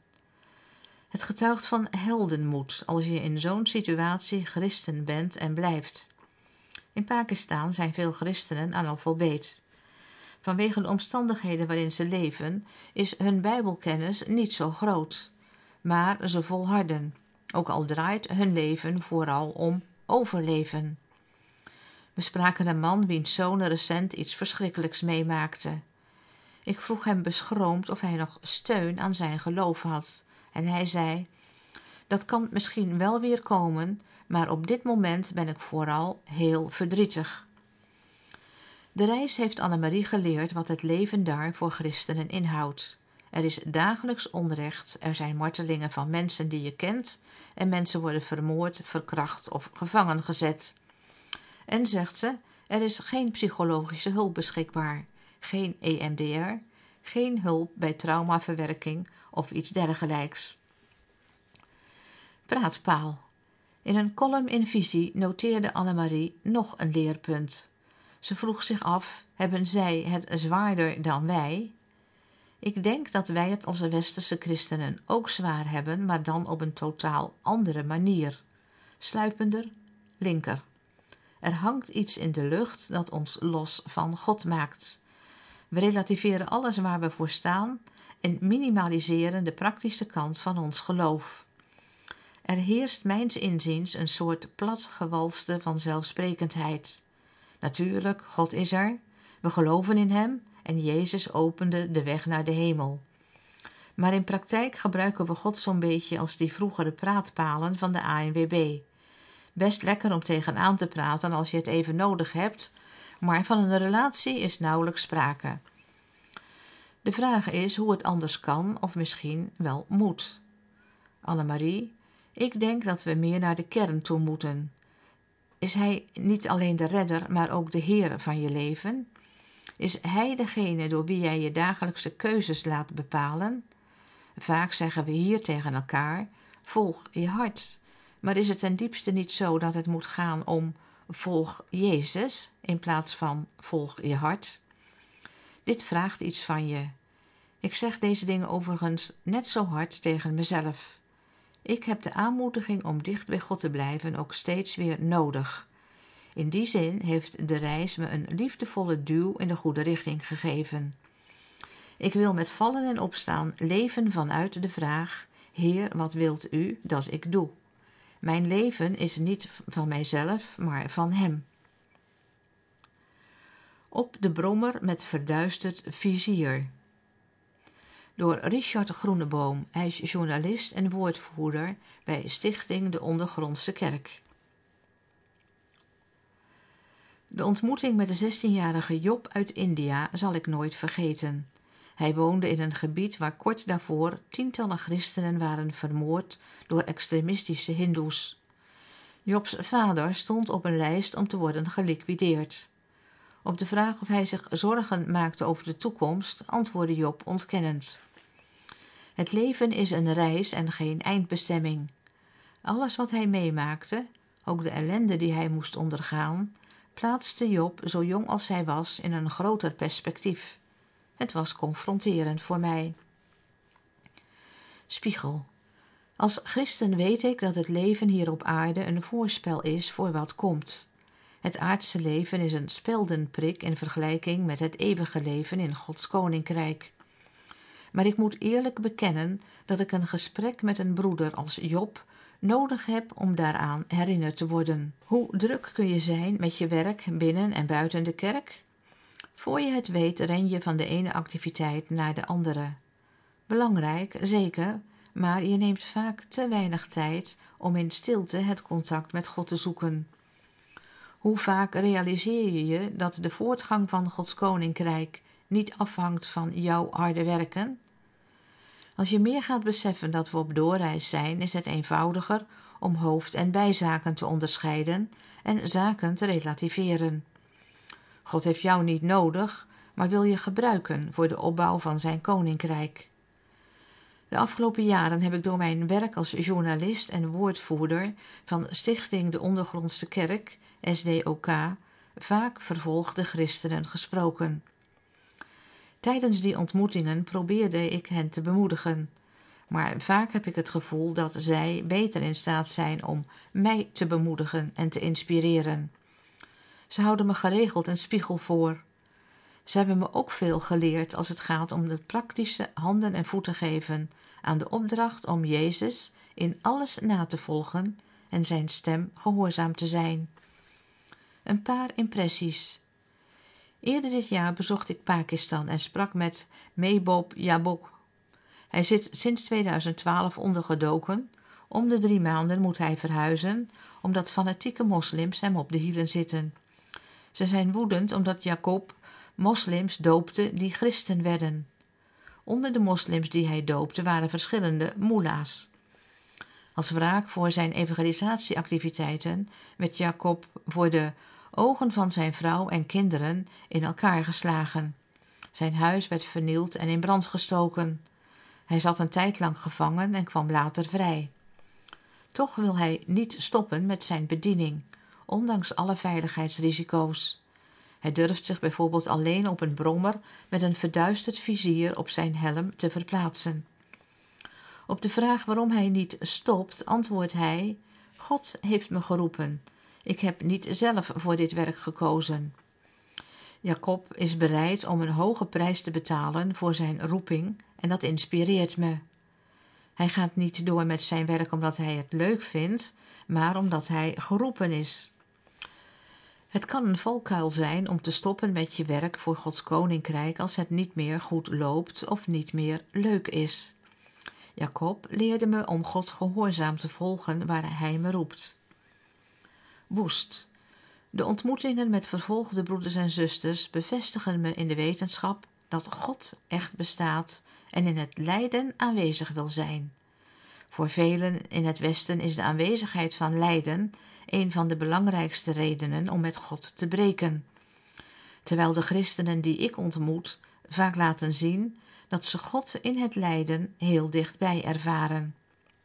Speaker 1: Het getuigt van heldenmoed als je in zo'n situatie christen bent en blijft. In Pakistan zijn veel christenen analfabeet. Vanwege de omstandigheden waarin ze leven is hun bijbelkennis niet zo groot. maar ze volharden, ook al draait hun leven vooral om overleven. We spraken een man wiens zoon recent iets verschrikkelijks meemaakte. Ik vroeg hem beschroomd of hij nog steun aan zijn geloof had. En hij zei, dat kan misschien wel weer komen, maar op dit moment ben ik vooral heel verdrietig. De reis heeft Annemarie geleerd wat het leven daar voor christenen inhoudt. Er is dagelijks onrecht, er zijn martelingen van mensen die je kent en mensen worden vermoord, verkracht of gevangen gezet. En zegt ze, er is geen psychologische hulp beschikbaar, geen E M D R, geen hulp bij traumaverwerking of iets dergelijks. Praatpaal. In een column in Visie noteerde Annemarie nog een leerpunt. Ze vroeg zich af, hebben zij het zwaarder dan wij? Ik denk dat wij het als westerse christenen ook zwaar hebben, maar dan op een totaal andere manier. Sluipender, linker. Er hangt iets in de lucht dat ons los van God maakt. We relativeren alles waar we voor staan en minimaliseren de praktische kant van ons geloof. Er heerst mijns inziens een soort platgewalste vanzelfsprekendheid. Natuurlijk, God is er, we geloven in hem en Jezus opende de weg naar de hemel. Maar in praktijk gebruiken we God zo'n beetje als die vroegere praatpalen van de A N W B. Best lekker om tegenaan te praten als je het even nodig hebt, maar van een relatie is nauwelijks sprake. De vraag is hoe het anders kan of misschien wel moet. Annemarie, ik denk dat we meer naar de kern toe moeten. Is hij niet alleen de redder, maar ook de Heer van je leven? Is hij degene door wie jij je dagelijkse keuzes laat bepalen? Vaak zeggen we hier tegen elkaar, volg je hart. Maar is het ten diepste niet zo dat het moet gaan om volg Jezus in plaats van volg je hart? Dit vraagt iets van je. Ik zeg deze dingen overigens net zo hard tegen mezelf. Ik heb de aanmoediging om dicht bij God te blijven ook steeds weer nodig. In die zin heeft de reis me een liefdevolle duw in de goede richting gegeven. Ik wil met vallen en opstaan leven vanuit de vraag, Heer, wat wilt u dat ik doe? Mijn leven is niet van mijzelf, maar van hem. Op de brommer met verduisterd vizier. Door Richard Groeneboom. Hij is journalist en woordvoerder bij Stichting de Ondergrondse Kerk. De ontmoeting met de zestienjarige Job uit India zal ik nooit vergeten. Hij woonde in een gebied waar kort daarvoor tientallen christenen waren vermoord door extremistische hindoes. Jobs vader stond op een lijst om te worden geliquideerd. Op de vraag of hij zich zorgen maakte over de toekomst, antwoordde Job ontkennend. Het leven is een reis en geen eindbestemming. Alles wat hij meemaakte, ook de ellende die hij moest ondergaan, plaatste Job, zo jong als hij was, in een groter perspectief. Het was confronterend voor mij. Spiegel. Als christen weet ik dat het leven hier op aarde een voorspel is voor wat komt. Het aardse leven is een speldenprik in vergelijking met het eeuwige leven in Gods koninkrijk. Maar ik moet eerlijk bekennen dat ik een gesprek met een broeder als Job nodig heb om daaraan herinnerd te worden. Hoe druk kun je zijn met je werk binnen en buiten de kerk? Voor je het weet ren je van de ene activiteit naar de andere. Belangrijk, zeker, maar je neemt vaak te weinig tijd om in stilte het contact met God te zoeken. Hoe vaak realiseer je je dat de voortgang van Gods koninkrijk niet afhangt van jouw harde werken? Als je meer gaat beseffen dat we op doorreis zijn, is het eenvoudiger om hoofd- en bijzaken te onderscheiden en zaken te relativeren. God heeft jou niet nodig, maar wil je gebruiken voor de opbouw van zijn koninkrijk. De afgelopen jaren heb ik door mijn werk als journalist en woordvoerder van Stichting de Ondergrondse Kerk, S D O K, vaak vervolgde christenen gesproken. Tijdens die ontmoetingen probeerde ik hen te bemoedigen, maar vaak heb ik het gevoel dat zij beter in staat zijn om mij te bemoedigen en te inspireren. Ze houden me geregeld een spiegel voor. Ze hebben me ook veel geleerd als het gaat om de praktische handen en voeten geven aan de opdracht om Jezus in alles na te volgen en zijn stem gehoorzaam te zijn. Een paar impressies. Eerder dit jaar bezocht ik Pakistan en sprak met Mehboob Jabok. Hij zit sinds tweeduizend twaalf ondergedoken. Om de drie maanden moet hij verhuizen, omdat fanatieke moslims hem op de hielen zitten. Ze zijn woedend omdat Jacob moslims doopte die christen werden. Onder de moslims die hij doopte waren verschillende moela's. Als wraak voor zijn evangelisatieactiviteiten werd Jacob voor de ogen van zijn vrouw en kinderen in elkaar geslagen. Zijn huis werd vernield en in brand gestoken. Hij zat een tijd lang gevangen en kwam later vrij. Toch wil hij niet stoppen met zijn bediening, ondanks alle veiligheidsrisico's. Hij durft zich bijvoorbeeld alleen op een brommer met een verduisterd vizier op zijn helm te verplaatsen. Op de vraag waarom hij niet stopt, antwoordt hij: God heeft me geroepen. Ik heb niet zelf voor dit werk gekozen. Jacob is bereid om een hoge prijs te betalen voor zijn roeping en dat inspireert me. Hij gaat niet door met zijn werk omdat hij het leuk vindt, maar omdat hij geroepen is. Het kan een valkuil zijn om te stoppen met je werk voor Gods koninkrijk als het niet meer goed loopt of niet meer leuk is. Jacob leerde me om God gehoorzaam te volgen waar hij me roept. Woest. De ontmoetingen met vervolgde broeders en zusters bevestigen me in de wetenschap dat God echt bestaat en in het lijden aanwezig wil zijn. Voor velen in het Westen is de aanwezigheid van lijden een van de belangrijkste redenen om met God te breken. Terwijl de christenen die ik ontmoet vaak laten zien dat ze God in het lijden heel dichtbij ervaren.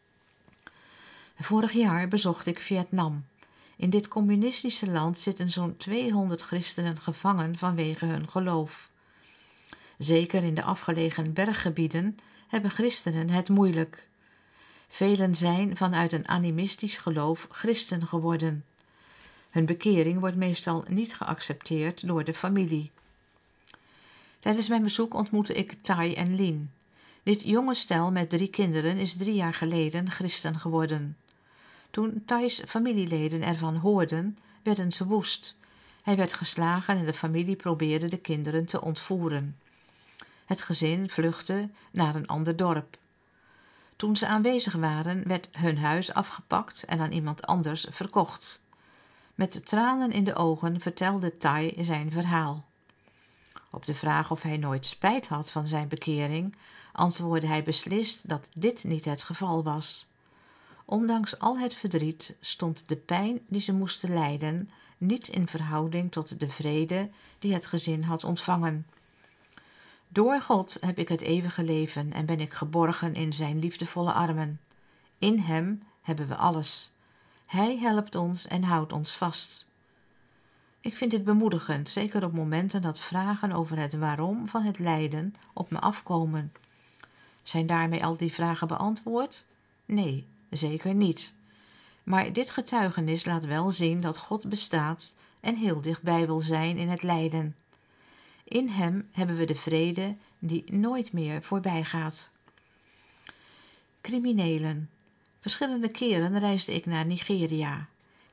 Speaker 1: Vorig jaar bezocht ik Vietnam. In dit communistische land zitten zo'n tweehonderd christenen gevangen vanwege hun geloof. Zeker in de afgelegen berggebieden hebben christenen het moeilijk. Velen zijn vanuit een animistisch geloof christen geworden. Hun bekering wordt meestal niet geaccepteerd door de familie. Tijdens mijn bezoek ontmoette ik Tai en Lien. Dit jonge stel met drie kinderen is drie jaar geleden christen geworden. Toen Thais familieleden ervan hoorden, werden ze woest. Hij werd geslagen en de familie probeerde de kinderen te ontvoeren. Het gezin vluchtte naar een ander dorp. Toen ze aanwezig waren, werd hun huis afgepakt en aan iemand anders verkocht. Met tranen in de ogen vertelde Tai zijn verhaal. Op de vraag of hij nooit spijt had van zijn bekering, antwoordde hij beslist dat dit niet het geval was. Ondanks al het verdriet stond de pijn die ze moesten lijden niet in verhouding tot de vrede die het gezin had ontvangen. Door God heb ik het eeuwige leven en ben ik geborgen in zijn liefdevolle armen. In hem hebben we alles. Hij helpt ons en houdt ons vast. Ik vind dit bemoedigend, zeker op momenten dat vragen over het waarom van het lijden op me afkomen. Zijn daarmee al die vragen beantwoord? Nee, zeker niet. Maar dit getuigenis laat wel zien dat God bestaat en heel dichtbij wil zijn in het lijden. In hem hebben we de vrede die nooit meer voorbij gaat. Criminelen. Verschillende keren reisde ik naar Nigeria.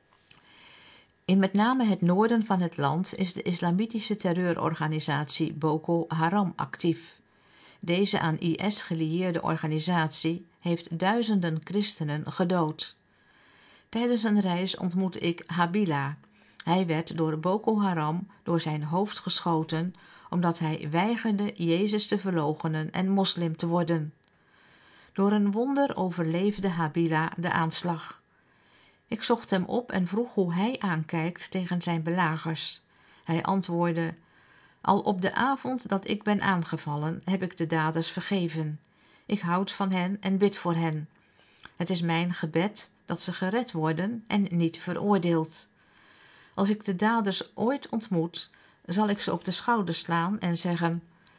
Speaker 1: In met name het noorden van het land is de islamitische terreurorganisatie Boko Haram actief. Deze aan I S gelieerde organisatie heeft duizenden christenen gedood. Tijdens een reis ontmoette ik Habila. Hij werd door Boko Haram door zijn hoofd geschoten omdat hij weigerde Jezus te verloochenen en moslim te worden. Door een wonder overleefde Habila de aanslag. Ik zocht hem op en vroeg hoe hij aankijkt tegen zijn belagers. Hij antwoordde: al op de avond dat ik ben aangevallen, heb ik de daders vergeven. Ik houd van hen en bid voor hen. Het is mijn gebed dat ze gered worden en niet veroordeeld. Als ik de daders ooit ontmoet, zal ik ze op de schouder slaan en zeggen: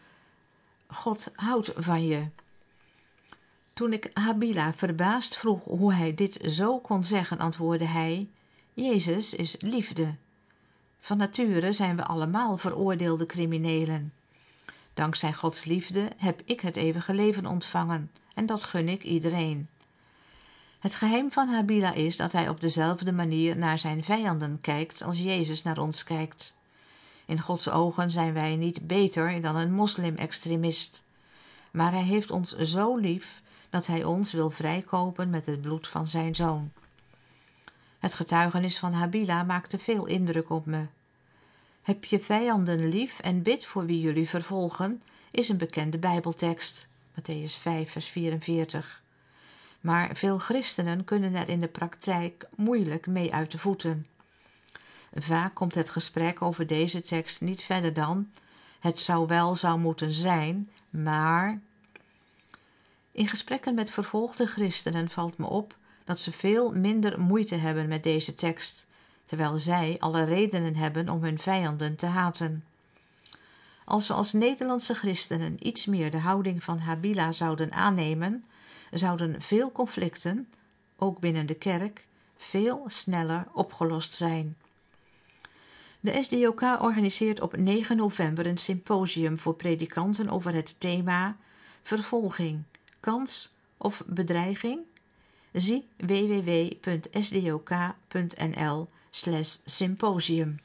Speaker 1: God houdt van je. Toen ik Habila verbaasd vroeg hoe hij dit zo kon zeggen, antwoordde hij: Jezus is liefde. Van nature zijn we allemaal veroordeelde criminelen. Dankzij Gods liefde heb ik het eeuwige leven ontvangen en dat gun ik iedereen. Het geheim van Habila is dat hij op dezelfde manier naar zijn vijanden kijkt als Jezus naar ons kijkt. In Gods ogen zijn wij niet beter dan een moslim-extremist. Maar hij heeft ons zo lief dat hij ons wil vrijkopen met het bloed van zijn zoon. Het getuigenis van Habila maakte veel indruk op me. Heb je vijanden lief en bid voor wie jullie vervolgen, is een bekende Bijbeltekst, Mattheüs vijf, vers vierenveertig. Maar veel christenen kunnen er in de praktijk moeilijk mee uit de voeten. Vaak komt het gesprek over deze tekst niet verder dan: het zou wel zou moeten zijn, maar... In gesprekken met vervolgde christenen valt me op dat ze veel minder moeite hebben met deze tekst, terwijl zij alle redenen hebben om hun vijanden te haten. Als we als Nederlandse christenen iets meer de houding van Habila zouden aannemen, zouden veel conflicten, ook binnen de kerk, veel sneller opgelost zijn. De S D O K organiseert op negen november een symposium voor predikanten over het thema vervolging, kans of bedreiging. Zie w w w punt s d o k punt n l slash symposium.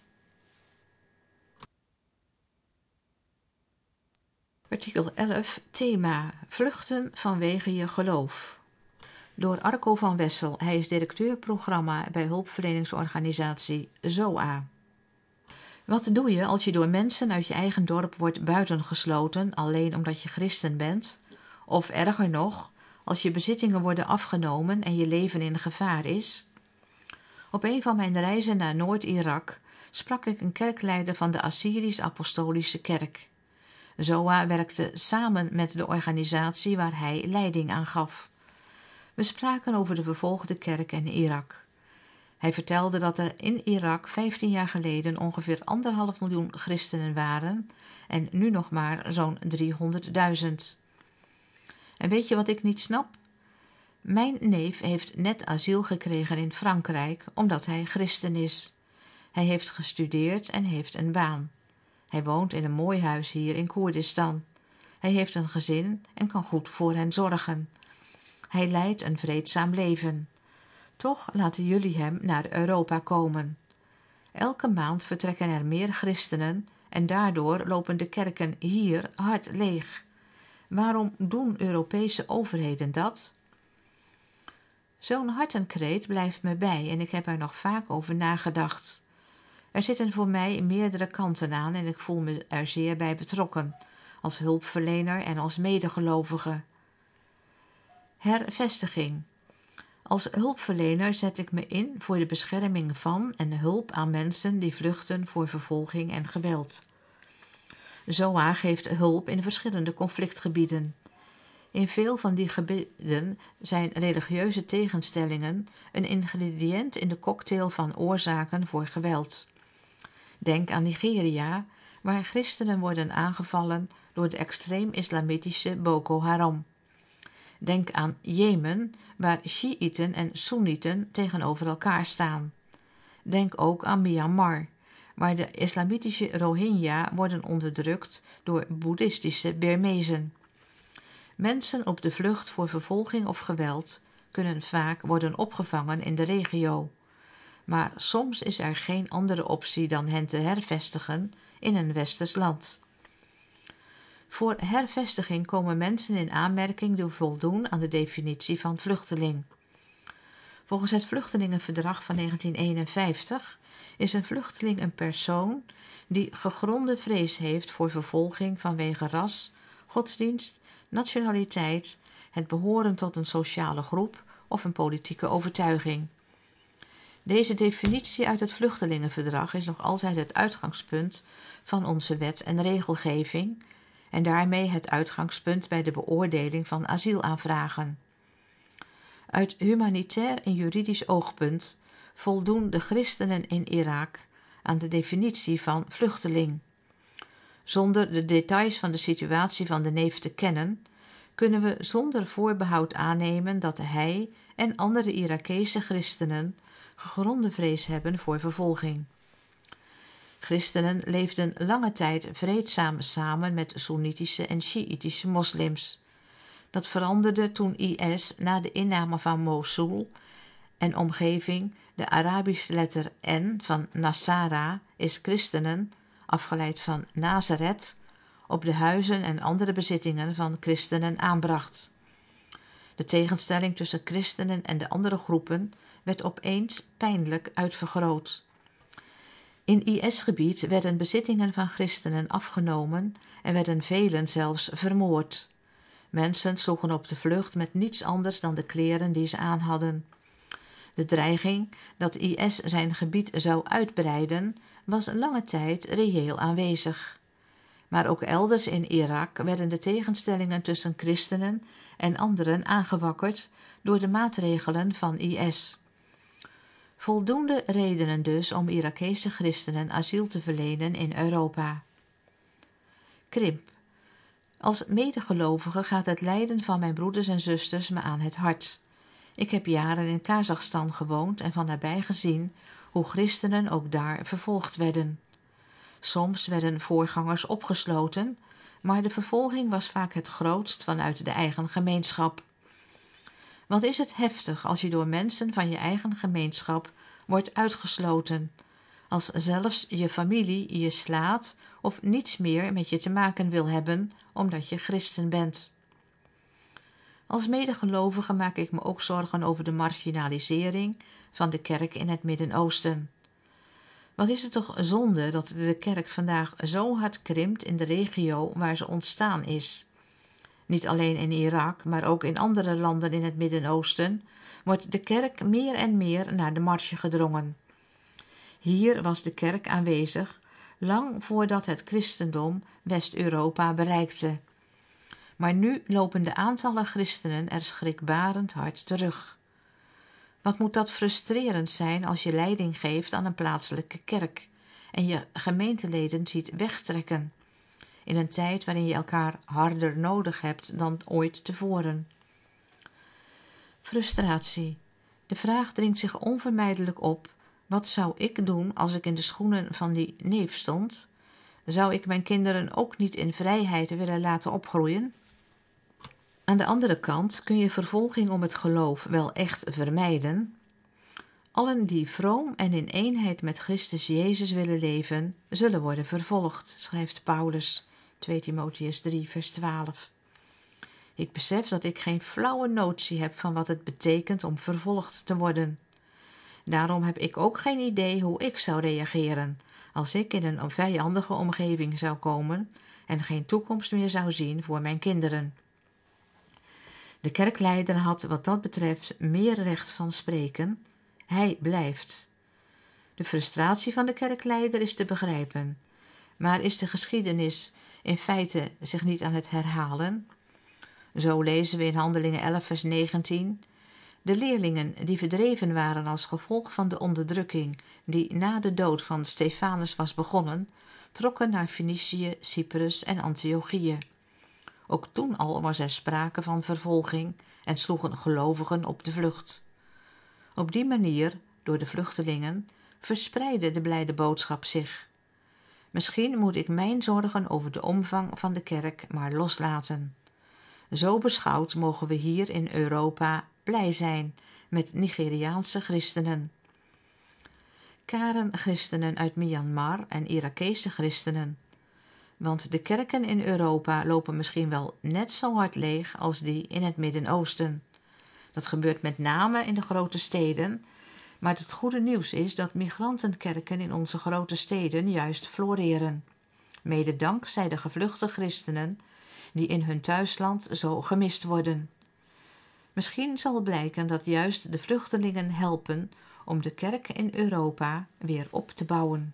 Speaker 1: Artikel elf, thema vluchten vanwege je geloof. Door Arco van Wessel, hij is directeur programma bij hulpverleningsorganisatie Z O A. Wat doe je als je door mensen uit je eigen dorp wordt buitengesloten alleen omdat je christen bent? Of erger nog, als je bezittingen worden afgenomen en je leven in gevaar is? Op een van mijn reizen naar Noord-Irak sprak ik een kerkleider van de Assyrisch-Apostolische Kerk. Z O A werkte samen met de organisatie waar hij leiding aan gaf. We spraken over de vervolgde kerk in Irak. Hij vertelde dat er in Irak vijftien jaar geleden ongeveer anderhalf miljoen christenen waren en nu nog maar zo'n driehonderdduizend. En weet je wat ik niet snap? Mijn neef heeft net asiel gekregen in Frankrijk omdat hij christen is. Hij heeft gestudeerd en heeft een baan. Hij woont in een mooi huis hier in Koerdistan. Hij heeft een gezin en kan goed voor hen zorgen. Hij leidt een vreedzaam leven. Toch laten jullie hem naar Europa komen. Elke maand vertrekken er meer christenen en daardoor lopen de kerken hier hard leeg. Waarom doen Europese overheden dat? Zo'n hartenkreet blijft me bij en ik heb er nog vaak over nagedacht. Er zitten voor mij meerdere kanten aan en ik voel me er zeer bij betrokken, als hulpverlener en als medegelovige. Hervestiging. Als hulpverlener zet ik me in voor de bescherming van en hulp aan mensen die vluchten voor vervolging en geweld. Z O A geeft hulp in verschillende conflictgebieden. In veel van die gebieden zijn religieuze tegenstellingen een ingrediënt in de cocktail van oorzaken voor geweld. Denk aan Nigeria, waar christenen worden aangevallen door de extreem-islamitische Boko Haram. Denk aan Jemen, waar Sjiïten en Soenieten tegenover elkaar staan. Denk ook aan Myanmar, waar de islamitische Rohingya worden onderdrukt door boeddhistische Birmezen. Mensen op de vlucht voor vervolging of geweld kunnen vaak worden opgevangen in de regio. Maar soms is er geen andere optie dan hen te hervestigen in een westers land. Voor hervestiging komen mensen in aanmerking die voldoen aan de definitie van vluchteling. Volgens het Vluchtelingenverdrag van negentien eenenvijftig is een vluchteling een persoon die gegronde vrees heeft voor vervolging vanwege ras, godsdienst, nationaliteit, het behoren tot een sociale groep of een politieke overtuiging. Deze definitie uit het Vluchtelingenverdrag is nog altijd het uitgangspunt van onze wet en regelgeving en daarmee het uitgangspunt bij de beoordeling van asielaanvragen. Uit humanitair en juridisch oogpunt voldoen de christenen in Irak aan de definitie van vluchteling. Zonder de details van de situatie van de neef te kennen, kunnen we zonder voorbehoud aannemen dat hij en andere Irakese christenen gegronde vrees hebben voor vervolging. Christenen leefden lange tijd vreedzaam samen met Soenitische en Sjiïtische moslims. Dat veranderde toen I S na de inname van Mosul en omgeving de Arabische letter N van Nasara is christenen, afgeleid van Nazareth, op de huizen en andere bezittingen van christenen aanbracht. De tegenstelling tussen christenen en de andere groepen werd opeens pijnlijk uitvergroot. In I S-gebied werden bezittingen van christenen afgenomen en werden velen zelfs vermoord. Mensen sloegen op de vlucht met niets anders dan de kleren die ze aan hadden. De dreiging dat I S zijn gebied zou uitbreiden was lange tijd reëel aanwezig. Maar ook elders in Irak werden de tegenstellingen tussen christenen en anderen aangewakkerd door de maatregelen van I S. Voldoende redenen dus om Irakese christenen asiel te verlenen in Europa. Krimp. Als medegelovige gaat het lijden van mijn broeders en zusters me aan het hart. Ik heb jaren in Kazachstan gewoond en van nabij gezien hoe christenen ook daar vervolgd werden. Soms werden voorgangers opgesloten, maar de vervolging was vaak het grootst vanuit de eigen gemeenschap. Wat is het heftig als je door mensen van je eigen gemeenschap wordt uitgesloten, als zelfs je familie je slaat of niets meer met je te maken wil hebben omdat je christen bent. Als medegelovige maak ik me ook zorgen over de marginalisering van de kerk in het Midden-Oosten. Wat is het toch zonde dat de kerk vandaag zo hard krimpt in de regio waar ze ontstaan is. Niet alleen in Irak, maar ook in andere landen in het Midden-Oosten wordt de kerk meer en meer naar de marge gedrongen. Hier was de kerk aanwezig, lang voordat het christendom West-Europa bereikte. Maar nu lopen de aantallen christenen er schrikbarend hard terug. Wat moet dat frustrerend zijn als je leiding geeft aan een plaatselijke kerk en je gemeenteleden ziet wegtrekken, in een tijd waarin je elkaar harder nodig hebt dan ooit tevoren. Frustratie. De vraag dringt zich onvermijdelijk op: wat zou ik doen als ik in de schoenen van die neef stond? Zou ik mijn kinderen ook niet in vrijheid willen laten opgroeien? Aan de andere kant kun je vervolging om het geloof wel echt vermijden. Allen die vroom en in eenheid met Christus Jezus willen leven, zullen worden vervolgd, schrijft Paulus, tweede Timotheüs drie, vers twaalf. Ik besef dat ik geen flauwe notie heb van wat het betekent om vervolgd te worden. Daarom heb ik ook geen idee hoe ik zou reageren als ik in een vijandige omgeving zou komen en geen toekomst meer zou zien voor mijn kinderen. De kerkleider had wat dat betreft meer recht van spreken. Hij blijft. De frustratie van de kerkleider is te begrijpen. Maar is de geschiedenis in feite zich niet aan het herhalen? Zo lezen we in Handelingen elf vers negentien. De leerlingen die verdreven waren als gevolg van de onderdrukking die na de dood van Stefanus was begonnen, trokken naar Fenicië, Cyprus en Antiochië. Ook toen al was er sprake van vervolging en sloegen gelovigen op de vlucht. Op die manier, door de vluchtelingen, verspreidde de blijde boodschap zich. Misschien moet ik mijn zorgen over de omvang van de kerk maar loslaten. Zo beschouwd mogen we hier in Europa blij zijn met Nigeriaanse christenen. Karen christenen uit Myanmar en Irakese christenen. Want de kerken in Europa lopen misschien wel net zo hard leeg als die in het Midden-Oosten. Dat gebeurt met name in de grote steden, maar het goede nieuws is dat migrantenkerken in onze grote steden juist floreren. Mede dankzij de gevluchte christenen die in hun thuisland zo gemist worden. Misschien zal blijken dat juist de vluchtelingen helpen om de kerk in Europa weer op te bouwen.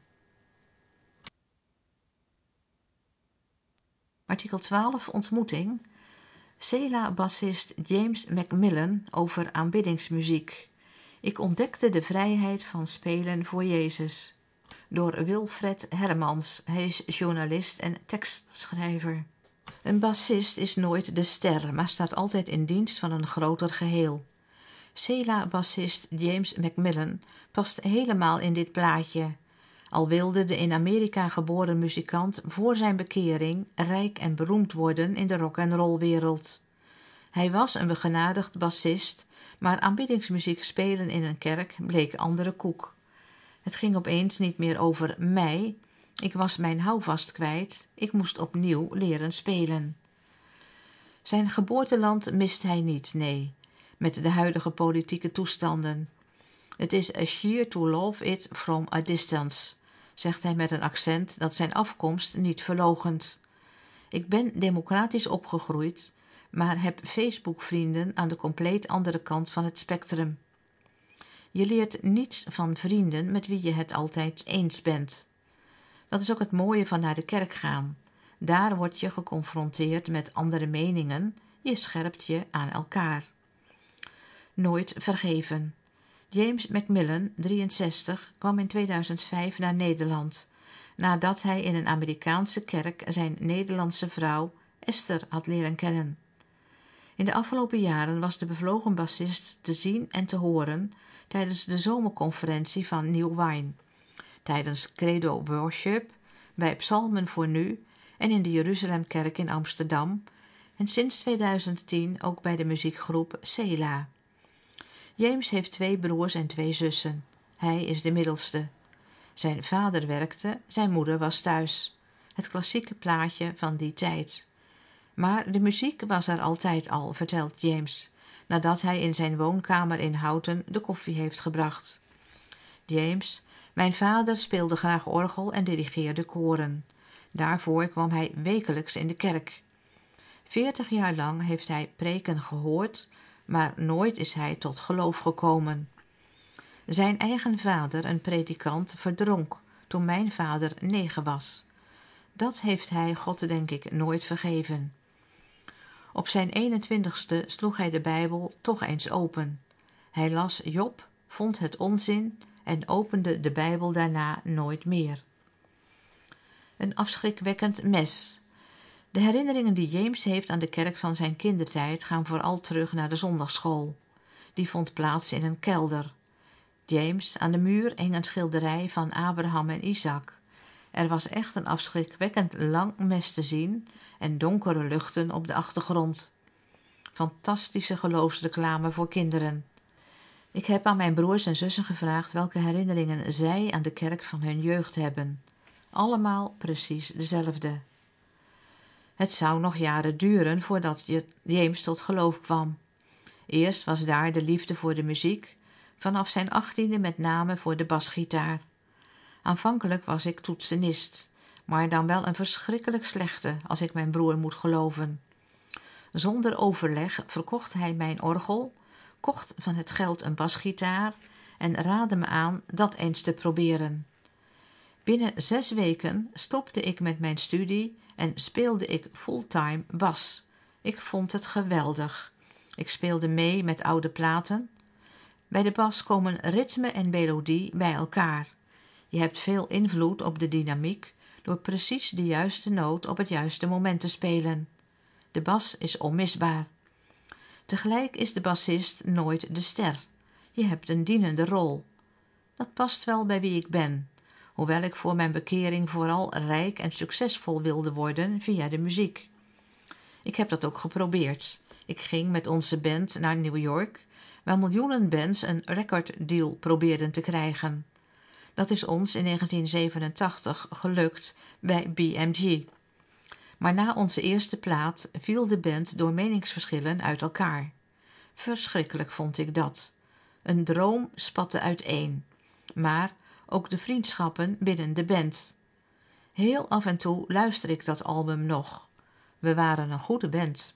Speaker 1: Artikel twaalf Ontmoeting. Sela-bassist James Macmillan over aanbiddingsmuziek. Ik ontdekte de vrijheid van spelen voor Jezus. Door Wilfred Hermans. Hij is journalist en tekstschrijver. Een bassist is nooit de ster, maar staat altijd in dienst van een groter geheel. Sela-bassist James Macmillan past helemaal in dit plaatje. Al wilde de in Amerika geboren muzikant voor zijn bekering rijk en beroemd worden in de rock-and-roll-wereld. Hij was een begenadigd bassist, maar aanbiddingsmuziek spelen in een kerk bleek andere koek. Het ging opeens niet meer over mij. Ik was mijn houvast kwijt. Ik moest opnieuw leren spelen. Zijn geboorteland mist hij niet, nee, met de huidige politieke toestanden. Het is a sheer to love it from a distance, zegt hij met een accent dat zijn afkomst niet verloochent. Ik ben democratisch opgegroeid, maar heb Facebook-vrienden aan de compleet andere kant van het spectrum. Je leert niets van vrienden met wie je het altijd eens bent. Dat is ook het mooie van naar de kerk gaan. Daar word je geconfronteerd met andere meningen, je scherpt je aan elkaar. Nooit vergeven. James Macmillan, drieënzestig, kwam in tweeduizend vijf naar Nederland, nadat hij in een Amerikaanse kerk zijn Nederlandse vrouw Esther had leren kennen. In de afgelopen jaren was de bevlogen bassist te zien en te horen tijdens de zomerconferentie van New Wine, tijdens Credo Worship, bij Psalmen voor Nu en in de Jeruzalemkerk in Amsterdam en sinds tweeduizend tien ook bij de muziekgroep Sela. James heeft twee broers en twee zussen. Hij is de middelste. Zijn vader werkte, zijn moeder was thuis. Het klassieke plaatje van die tijd. Maar de muziek was er altijd al, vertelt James, nadat hij in zijn woonkamer in Houten de koffie heeft gebracht. James, mijn vader speelde graag orgel en dirigeerde koren. Daarvoor kwam hij wekelijks in de kerk. Veertig jaar lang heeft hij preken gehoord, maar nooit is hij tot geloof gekomen. Zijn eigen vader, een predikant, verdronk toen mijn vader negen was. Dat heeft hij God denk ik nooit vergeven. Op zijn eenentwintigste sloeg hij de Bijbel toch eens open. Hij las Job, vond het onzin en opende de Bijbel daarna nooit meer. Een afschrikwekkend mes. De herinneringen die James heeft aan de kerk van zijn kindertijd gaan vooral terug naar de zondagschool. Die vond plaats in een kelder. James, aan de muur hing een schilderij van Abraham en Isaac. Er was echt een afschrikwekkend lang mes te zien en donkere luchten op de achtergrond. Fantastische geloofsreclame voor kinderen. Ik heb aan mijn broers en zussen gevraagd welke herinneringen zij aan de kerk van hun jeugd hebben. Allemaal precies dezelfde. Het zou nog jaren duren voordat James tot geloof kwam. Eerst was daar de liefde voor de muziek, vanaf zijn achttiende met name voor de basgitaar. Aanvankelijk was ik toetsenist, maar dan wel een verschrikkelijk slechte, als ik mijn broer moet geloven. Zonder overleg verkocht hij mijn orgel, kocht van het geld een basgitaar en raadde me aan dat eens te proberen. Binnen zes weken stopte ik met mijn studie en speelde ik fulltime bas. Ik vond het geweldig. Ik speelde mee met oude platen. Bij de bas komen ritme en melodie bij elkaar. Je hebt veel invloed op de dynamiek door precies de juiste noot op het juiste moment te spelen. De bas is onmisbaar. Tegelijk is de bassist nooit de ster. Je hebt een dienende rol. Dat past wel bij wie ik ben, hoewel ik voor mijn bekering vooral rijk en succesvol wilde worden via de muziek. Ik heb dat ook geprobeerd. Ik ging met onze band naar New York, waar miljoenen bands een recorddeal probeerden te krijgen. Dat is ons in negentien zevenentachtig gelukt bij B M G. Maar na onze eerste plaat viel de band door meningsverschillen uit elkaar. Verschrikkelijk vond ik dat. Een droom spatte uiteen, maar ook de vriendschappen binnen de band. Heel af en toe luister ik dat album nog. We waren een goede band.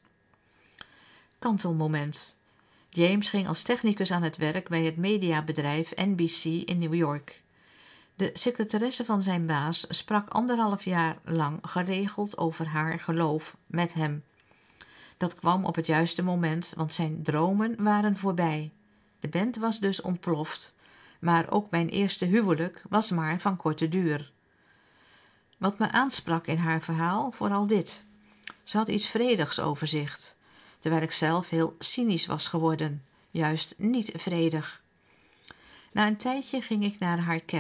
Speaker 1: Kantelmoment. James ging als technicus aan het werk bij het mediabedrijf N B C in New York. De secretaresse van zijn baas sprak anderhalf jaar lang geregeld over haar geloof met hem. Dat kwam op het juiste moment, want zijn dromen waren voorbij. De band was dus ontploft, maar ook mijn eerste huwelijk was maar van korte duur. Wat me aansprak in haar verhaal, vooral dit. Ze had iets vredigs over zich, terwijl ik zelf heel cynisch was geworden, juist niet vredig. Na een tijdje ging ik naar haar kerk,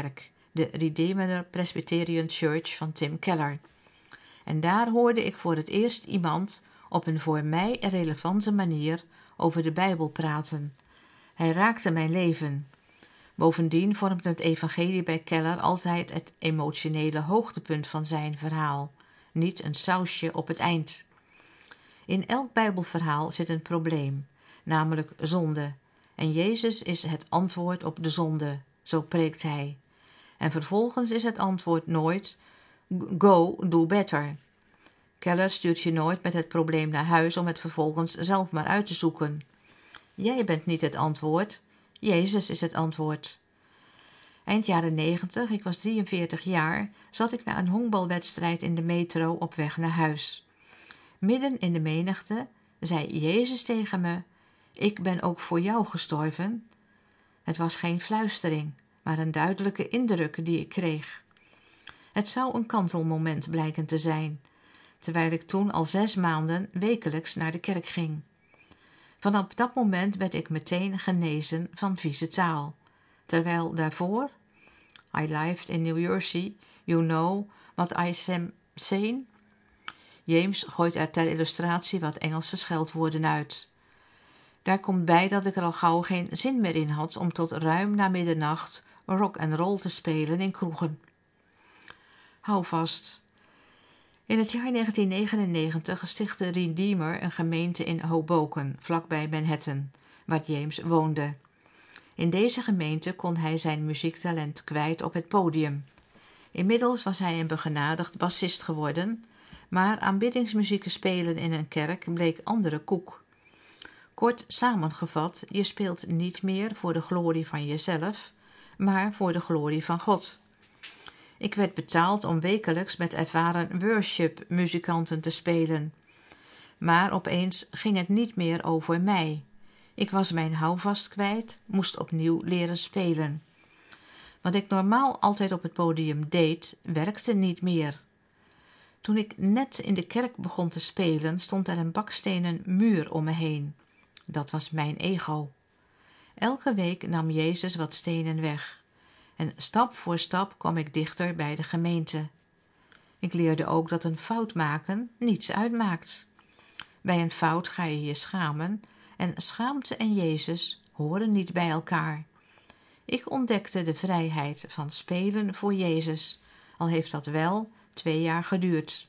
Speaker 1: de Redeemer Presbyterian Church van Tim Keller. En daar hoorde ik voor het eerst iemand op een voor mij relevante manier over de Bijbel praten. Hij raakte mijn leven. Bovendien vormt het evangelie bij Keller altijd het emotionele hoogtepunt van zijn verhaal, niet een sausje op het eind. In elk Bijbelverhaal zit een probleem, namelijk zonde. En Jezus is het antwoord op de zonde, zo preekt hij. En vervolgens is het antwoord nooit go, do better. Keller stuurt je nooit met het probleem naar huis om het vervolgens zelf maar uit te zoeken. Jij bent niet het antwoord, Jezus is het antwoord. Eind jaren negentig, ik was drieënveertig jaar, zat ik na een honkbalwedstrijd in de metro op weg naar huis. Midden in de menigte zei Jezus tegen me: ik ben ook voor jou gestorven. Het was geen fluistering, maar een duidelijke indruk die ik kreeg. Het zou een kantelmoment blijken te zijn, terwijl ik toen al zes maanden wekelijks naar de kerk ging. Vanaf dat moment werd ik meteen genezen van vieze taal, terwijl daarvoor, I lived in New Jersey, you know what I am saying? James gooit er ter illustratie wat Engelse scheldwoorden uit. Daar komt bij dat ik er al gauw geen zin meer in had om tot ruim na middernacht rock and roll te spelen in kroegen. Hou vast. In het jaar negentien negenennegentig stichtte Redeemer een gemeente in Hoboken, vlakbij Manhattan, waar James woonde. In deze gemeente kon hij zijn muziektalent kwijt op het podium. Inmiddels was hij een begenadigd bassist geworden, maar aanbiddingsmuziek spelen in een kerk bleek andere koek. Kort samengevat, je speelt niet meer voor de glorie van jezelf, maar voor de glorie van God. Ik werd betaald om wekelijks met ervaren worship-muzikanten te spelen. Maar opeens ging het niet meer over mij. Ik was mijn houvast kwijt, moest opnieuw leren spelen. Wat ik normaal altijd op het podium deed, werkte niet meer. Toen ik net in de kerk begon te spelen, stond er een bakstenen muur om me heen. Dat was mijn ego. Elke week nam Jezus wat stenen weg. En stap voor stap kwam ik dichter bij de gemeente. Ik leerde ook dat een fout maken niets uitmaakt. Bij een fout ga je je schamen en schaamte en Jezus horen niet bij elkaar. Ik ontdekte de vrijheid van spelen voor Jezus, al heeft dat wel twee jaar geduurd.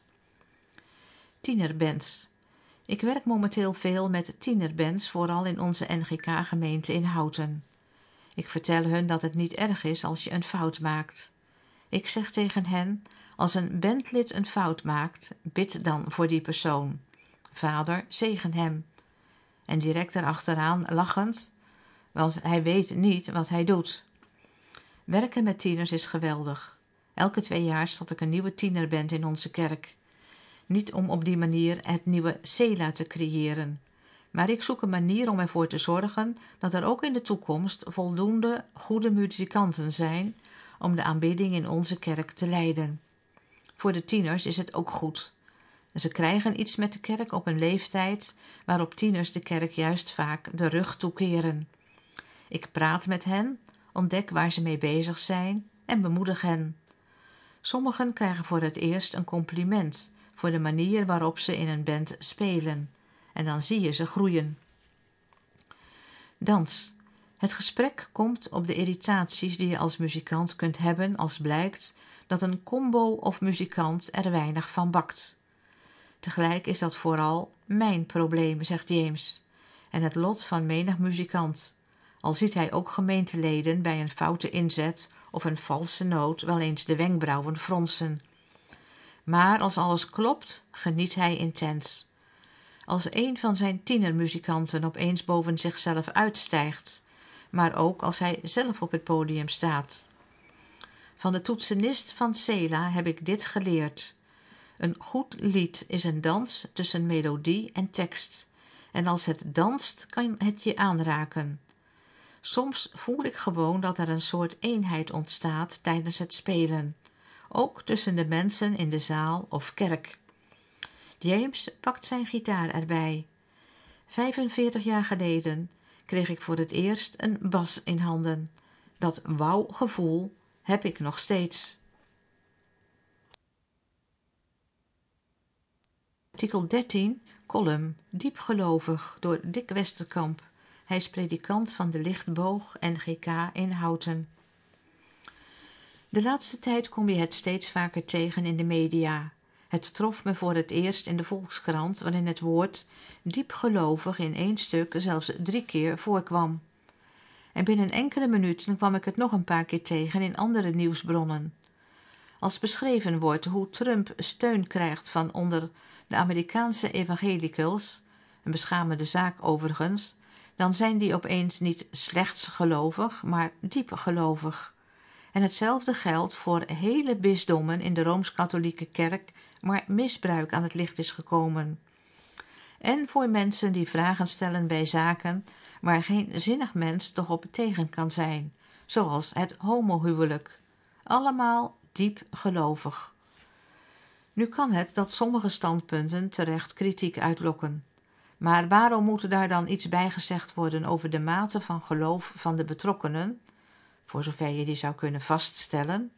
Speaker 1: Tienerbands. Ik werk momenteel veel met tienerbands, vooral in onze N G K-gemeente in Houten. Ik vertel hun dat het niet erg is als je een fout maakt. Ik zeg tegen hen, als een bandlid een fout maakt, bid dan voor die persoon. Vader, zegen hem. En direct erachteraan lachend, want hij weet niet wat hij doet. Werken met tieners is geweldig. Elke twee jaar start ik een nieuwe tienerband in onze kerk. Niet om op die manier het nieuwe Sela te creëren, maar ik zoek een manier om ervoor te zorgen dat er ook in de toekomst voldoende goede muzikanten zijn om de aanbidding in onze kerk te leiden. Voor de tieners is het ook goed. Ze krijgen iets met de kerk op een leeftijd waarop tieners de kerk juist vaak de rug toekeren. Ik praat met hen, ontdek waar ze mee bezig zijn en bemoedig hen. Sommigen krijgen voor het eerst een compliment voor de manier waarop ze in een band spelen. En dan zie je ze groeien. Dans. Het gesprek komt op de irritaties die je als muzikant kunt hebben als blijkt dat een combo of muzikant er weinig van bakt. Tegelijk is dat vooral mijn probleem, zegt James, en het lot van menig muzikant. Al ziet hij ook gemeenteleden bij een foute inzet of een valse noot wel eens de wenkbrauwen fronsen. Maar als alles klopt, geniet hij intens. Als een van zijn tienermuzikanten opeens boven zichzelf uitstijgt, maar ook als hij zelf op het podium staat. Van de toetsenist van Sela heb ik dit geleerd. Een goed lied is een dans tussen melodie en tekst. En als het danst, kan het je aanraken. Soms voel ik gewoon dat er een soort eenheid ontstaat tijdens het spelen. Ook tussen de mensen in de zaal of kerk. James pakt zijn gitaar erbij. vijfenveertig jaar geleden kreeg ik voor het eerst een bas in handen. Dat wauw-gevoel heb ik nog steeds. Artikel dertien, column, diepgelovig, door Dick Westerkamp. Hij is predikant van de Lichtboog N G K in Houten. De laatste tijd kom je het steeds vaker tegen in de media. Het trof me voor het eerst in de Volkskrant, waarin het woord diepgelovig in één stuk zelfs drie keer voorkwam. En binnen enkele minuten kwam ik het nog een paar keer tegen in andere nieuwsbronnen. Als beschreven wordt hoe Trump steun krijgt van onder de Amerikaanse evangelicals, een beschamende zaak overigens, dan zijn die opeens niet slechts gelovig, maar diep gelovig. En hetzelfde geldt voor hele bisdommen in de Rooms-Katholieke Kerk, waar misbruik aan het licht is gekomen. En voor mensen die vragen stellen bij zaken waar geen zinnig mens toch op tegen kan zijn, zoals het homohuwelijk. Allemaal diep gelovig. Nu kan het dat sommige standpunten terecht kritiek uitlokken. Maar waarom moet er daar dan iets bij gezegd worden over de mate van geloof van de betrokkenen, voor zover je die zou kunnen vaststellen?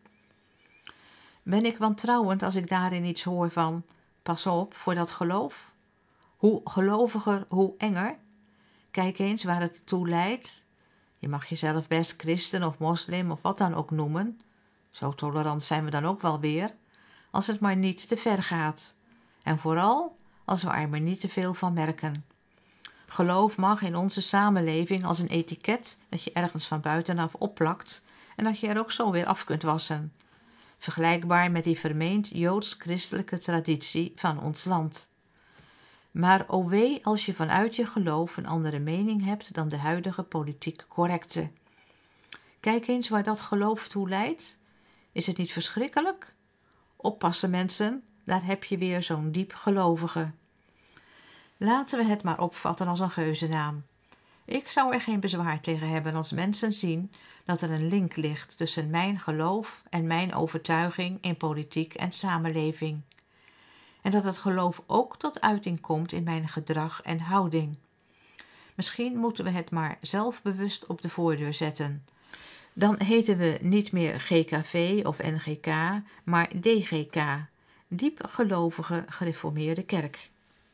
Speaker 1: Ben ik wantrouwend als ik daarin iets hoor van, pas op voor dat geloof? Hoe geloviger, hoe enger? Kijk eens waar het toe leidt. Je mag jezelf best christen of moslim of wat dan ook noemen. Zo tolerant zijn we dan ook wel weer, als het maar niet te ver gaat. En vooral als we er maar niet te veel van merken. Geloof mag in onze samenleving als een etiket dat je ergens van buitenaf opplakt en dat je er ook zo weer af kunt wassen. Vergelijkbaar met die vermeend joods-christelijke traditie van ons land. Maar o wee als je vanuit je geloof een andere mening hebt dan de huidige politiek correcte. Kijk eens waar dat geloof toe leidt. Is het niet verschrikkelijk? Oppassen mensen, daar heb je weer zo'n diep gelovige. Laten we het maar opvatten als een geuzennaam. Ik zou er geen bezwaar tegen hebben als mensen zien dat er een link ligt tussen mijn geloof en mijn overtuiging in politiek en samenleving. En dat het geloof ook tot uiting komt in mijn gedrag en houding. Misschien moeten we het maar zelfbewust op de voordeur zetten. Dan heten we niet meer G K V of N G K, maar D G K, Diep Gelovige Gereformeerde Kerk.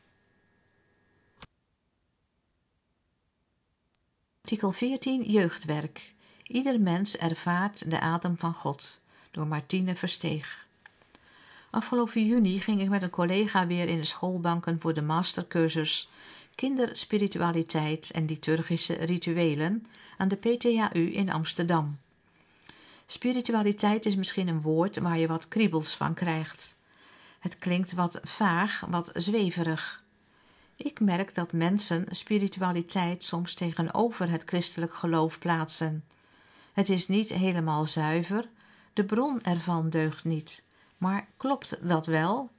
Speaker 1: Artikel veertien, jeugdwerk. Ieder mens ervaart de adem van God, door Martine Versteeg. Afgelopen juni ging ik met een collega weer in de schoolbanken voor de mastercursus Kinderspiritualiteit en liturgische rituelen aan de P T H U in Amsterdam. Spiritualiteit is misschien een woord waar je wat kriebels van krijgt. Het klinkt wat vaag, wat zweverig. Ik merk dat mensen spiritualiteit soms tegenover het christelijk geloof plaatsen. Het is niet helemaal zuiver, de bron ervan deugt niet. Maar klopt dat wel?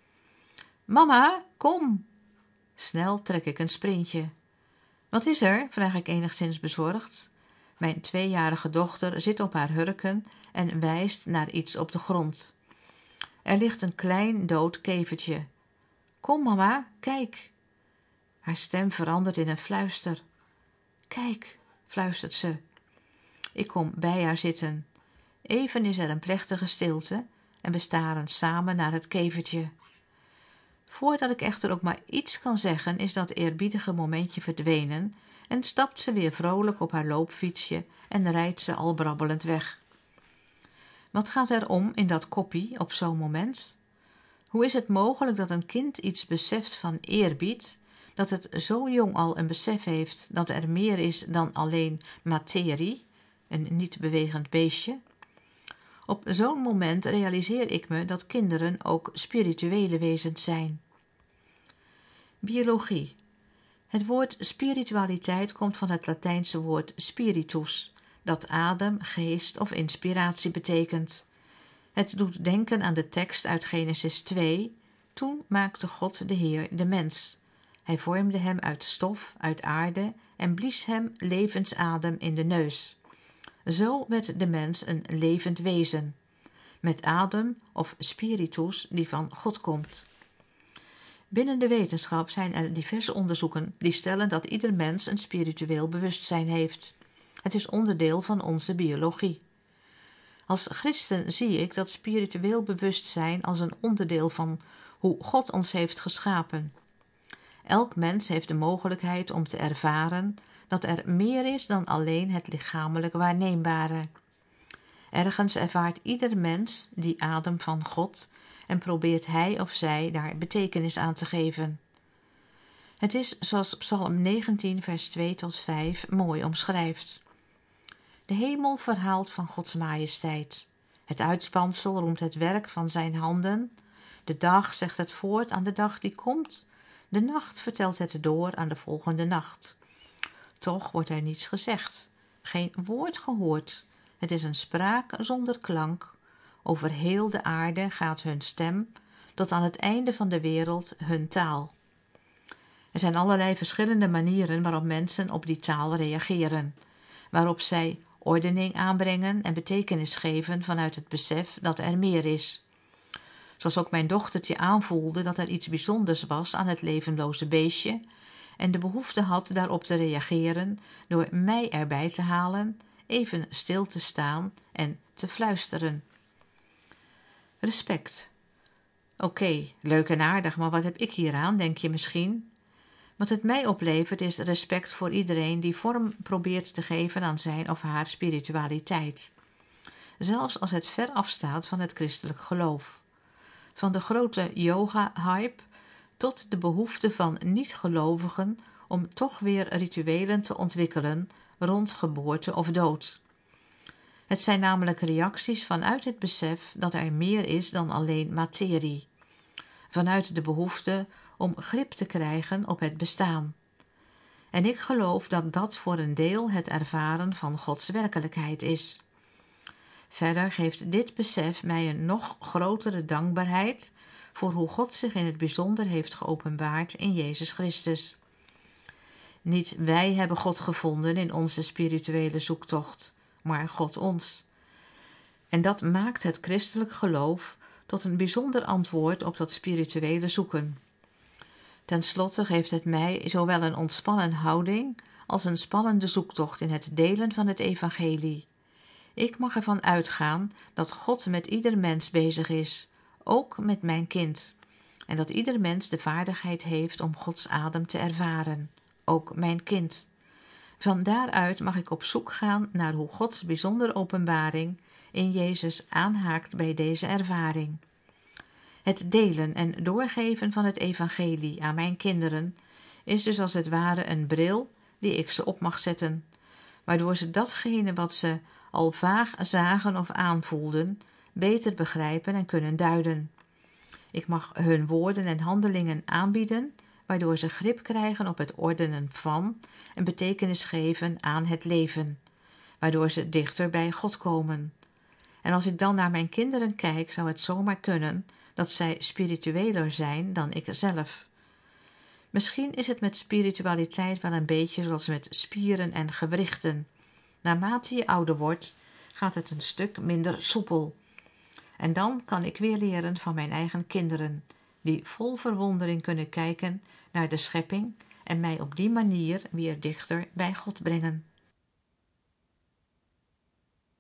Speaker 1: Mama, kom! Snel trek ik een sprintje. Wat is er? Vraag ik enigszins bezorgd. Mijn tweejarige dochter zit op haar hurken en wijst naar iets op de grond. Er ligt een klein dood kevertje. Kom, mama, kijk. Haar stem verandert in een fluister. Kijk, fluistert ze. Ik kom bij haar zitten. Even is er een plechtige stilte en we staren samen naar het kevertje. Voordat ik echter ook maar iets kan zeggen, is dat eerbiedige momentje verdwenen en stapt ze weer vrolijk op haar loopfietsje en rijdt ze al brabbelend weg. Wat gaat er om in dat koppie op zo'n moment? Hoe is het mogelijk dat een kind iets beseft van eerbied, dat het zo jong al een besef heeft dat er meer is dan alleen materie, een niet bewegend beestje? Op zo'n moment realiseer ik me dat kinderen ook spirituele wezens zijn. Biologie. Het woord spiritualiteit komt van het Latijnse woord spiritus, dat adem, geest of inspiratie betekent. Het doet denken aan de tekst uit Genesis twee. Toen maakte God de Heer de mens. Hij vormde hem uit stof, uit aarde en blies hem levensadem in de neus. Zo werd de mens een levend wezen, met adem of spiritus die van God komt. Binnen de wetenschap zijn er diverse onderzoeken die stellen dat ieder mens een spiritueel bewustzijn heeft. Het is onderdeel van onze biologie. Als christen zie ik dat spiritueel bewustzijn als een onderdeel van hoe God ons heeft geschapen. Elk mens heeft de mogelijkheid om te ervaren dat er meer is dan alleen het lichamelijk waarneembare. Ergens ervaart ieder mens die adem van God en probeert hij of zij daar betekenis aan te geven. Het is zoals Psalm negentien vers twee tot vijf mooi omschrijft. De hemel verhaalt van Gods majesteit. Het uitspansel roemt het werk van zijn handen. De dag zegt het voort aan de dag die komt. De nacht vertelt het door aan de volgende nacht. Toch wordt er niets gezegd, geen woord gehoord. Het is een spraak zonder klank. Over heel de aarde gaat hun stem, tot aan het einde van de wereld hun taal. Er zijn allerlei verschillende manieren waarop mensen op die taal reageren, waarop zij ordening aanbrengen en betekenis geven vanuit het besef dat er meer is. Zoals ook mijn dochtertje aanvoelde dat er iets bijzonders was aan het levenloze beestje en de behoefte had daarop te reageren door mij erbij te halen, even stil te staan en te fluisteren. Respect. Oké, okay, leuk en aardig, maar wat heb ik hieraan, denk je misschien? Wat het mij oplevert is respect voor iedereen die vorm probeert te geven aan zijn of haar spiritualiteit. Zelfs als het ver afstaat van het christelijk geloof. Van de grote yoga-hype tot de behoefte van niet-gelovigen om toch weer rituelen te ontwikkelen rond geboorte of dood. Het zijn namelijk reacties vanuit het besef dat er meer is dan alleen materie. Vanuit de behoefte om grip te krijgen op het bestaan. En ik geloof dat dat voor een deel het ervaren van Gods werkelijkheid is. Verder geeft dit besef mij een nog grotere dankbaarheid voor hoe God zich in het bijzonder heeft geopenbaard in Jezus Christus. Niet wij hebben God gevonden in onze spirituele zoektocht, maar God ons. En dat maakt het christelijk geloof tot een bijzonder antwoord op dat spirituele zoeken. Ten slotte geeft het mij zowel een ontspannen houding als een spannende zoektocht in het delen van het evangelie. Ik mag ervan uitgaan dat God met ieder mens bezig is, ook met mijn kind, en dat ieder mens de vaardigheid heeft om Gods adem te ervaren, ook mijn kind. Van daaruit mag ik op zoek gaan naar hoe Gods bijzondere openbaring in Jezus aanhaakt bij deze ervaring. Het delen en doorgeven van het evangelie aan mijn kinderen is dus als het ware een bril die ik ze op mag zetten, waardoor ze datgene wat ze al vaag zagen of aanvoelden, beter begrijpen en kunnen duiden. Ik mag hun woorden en handelingen aanbieden, waardoor ze grip krijgen op het ordenen van en betekenis geven aan het leven, waardoor ze dichter bij God komen. En als ik dan naar mijn kinderen kijk, zou het zomaar kunnen dat zij spiritueler zijn dan ik zelf. Misschien is het met spiritualiteit wel een beetje zoals met spieren en gewrichten. Naarmate je ouder wordt, gaat het een stuk minder soepel. En dan kan ik weer leren van mijn eigen kinderen, die vol verwondering kunnen kijken naar de schepping en mij op die manier weer dichter bij God brengen.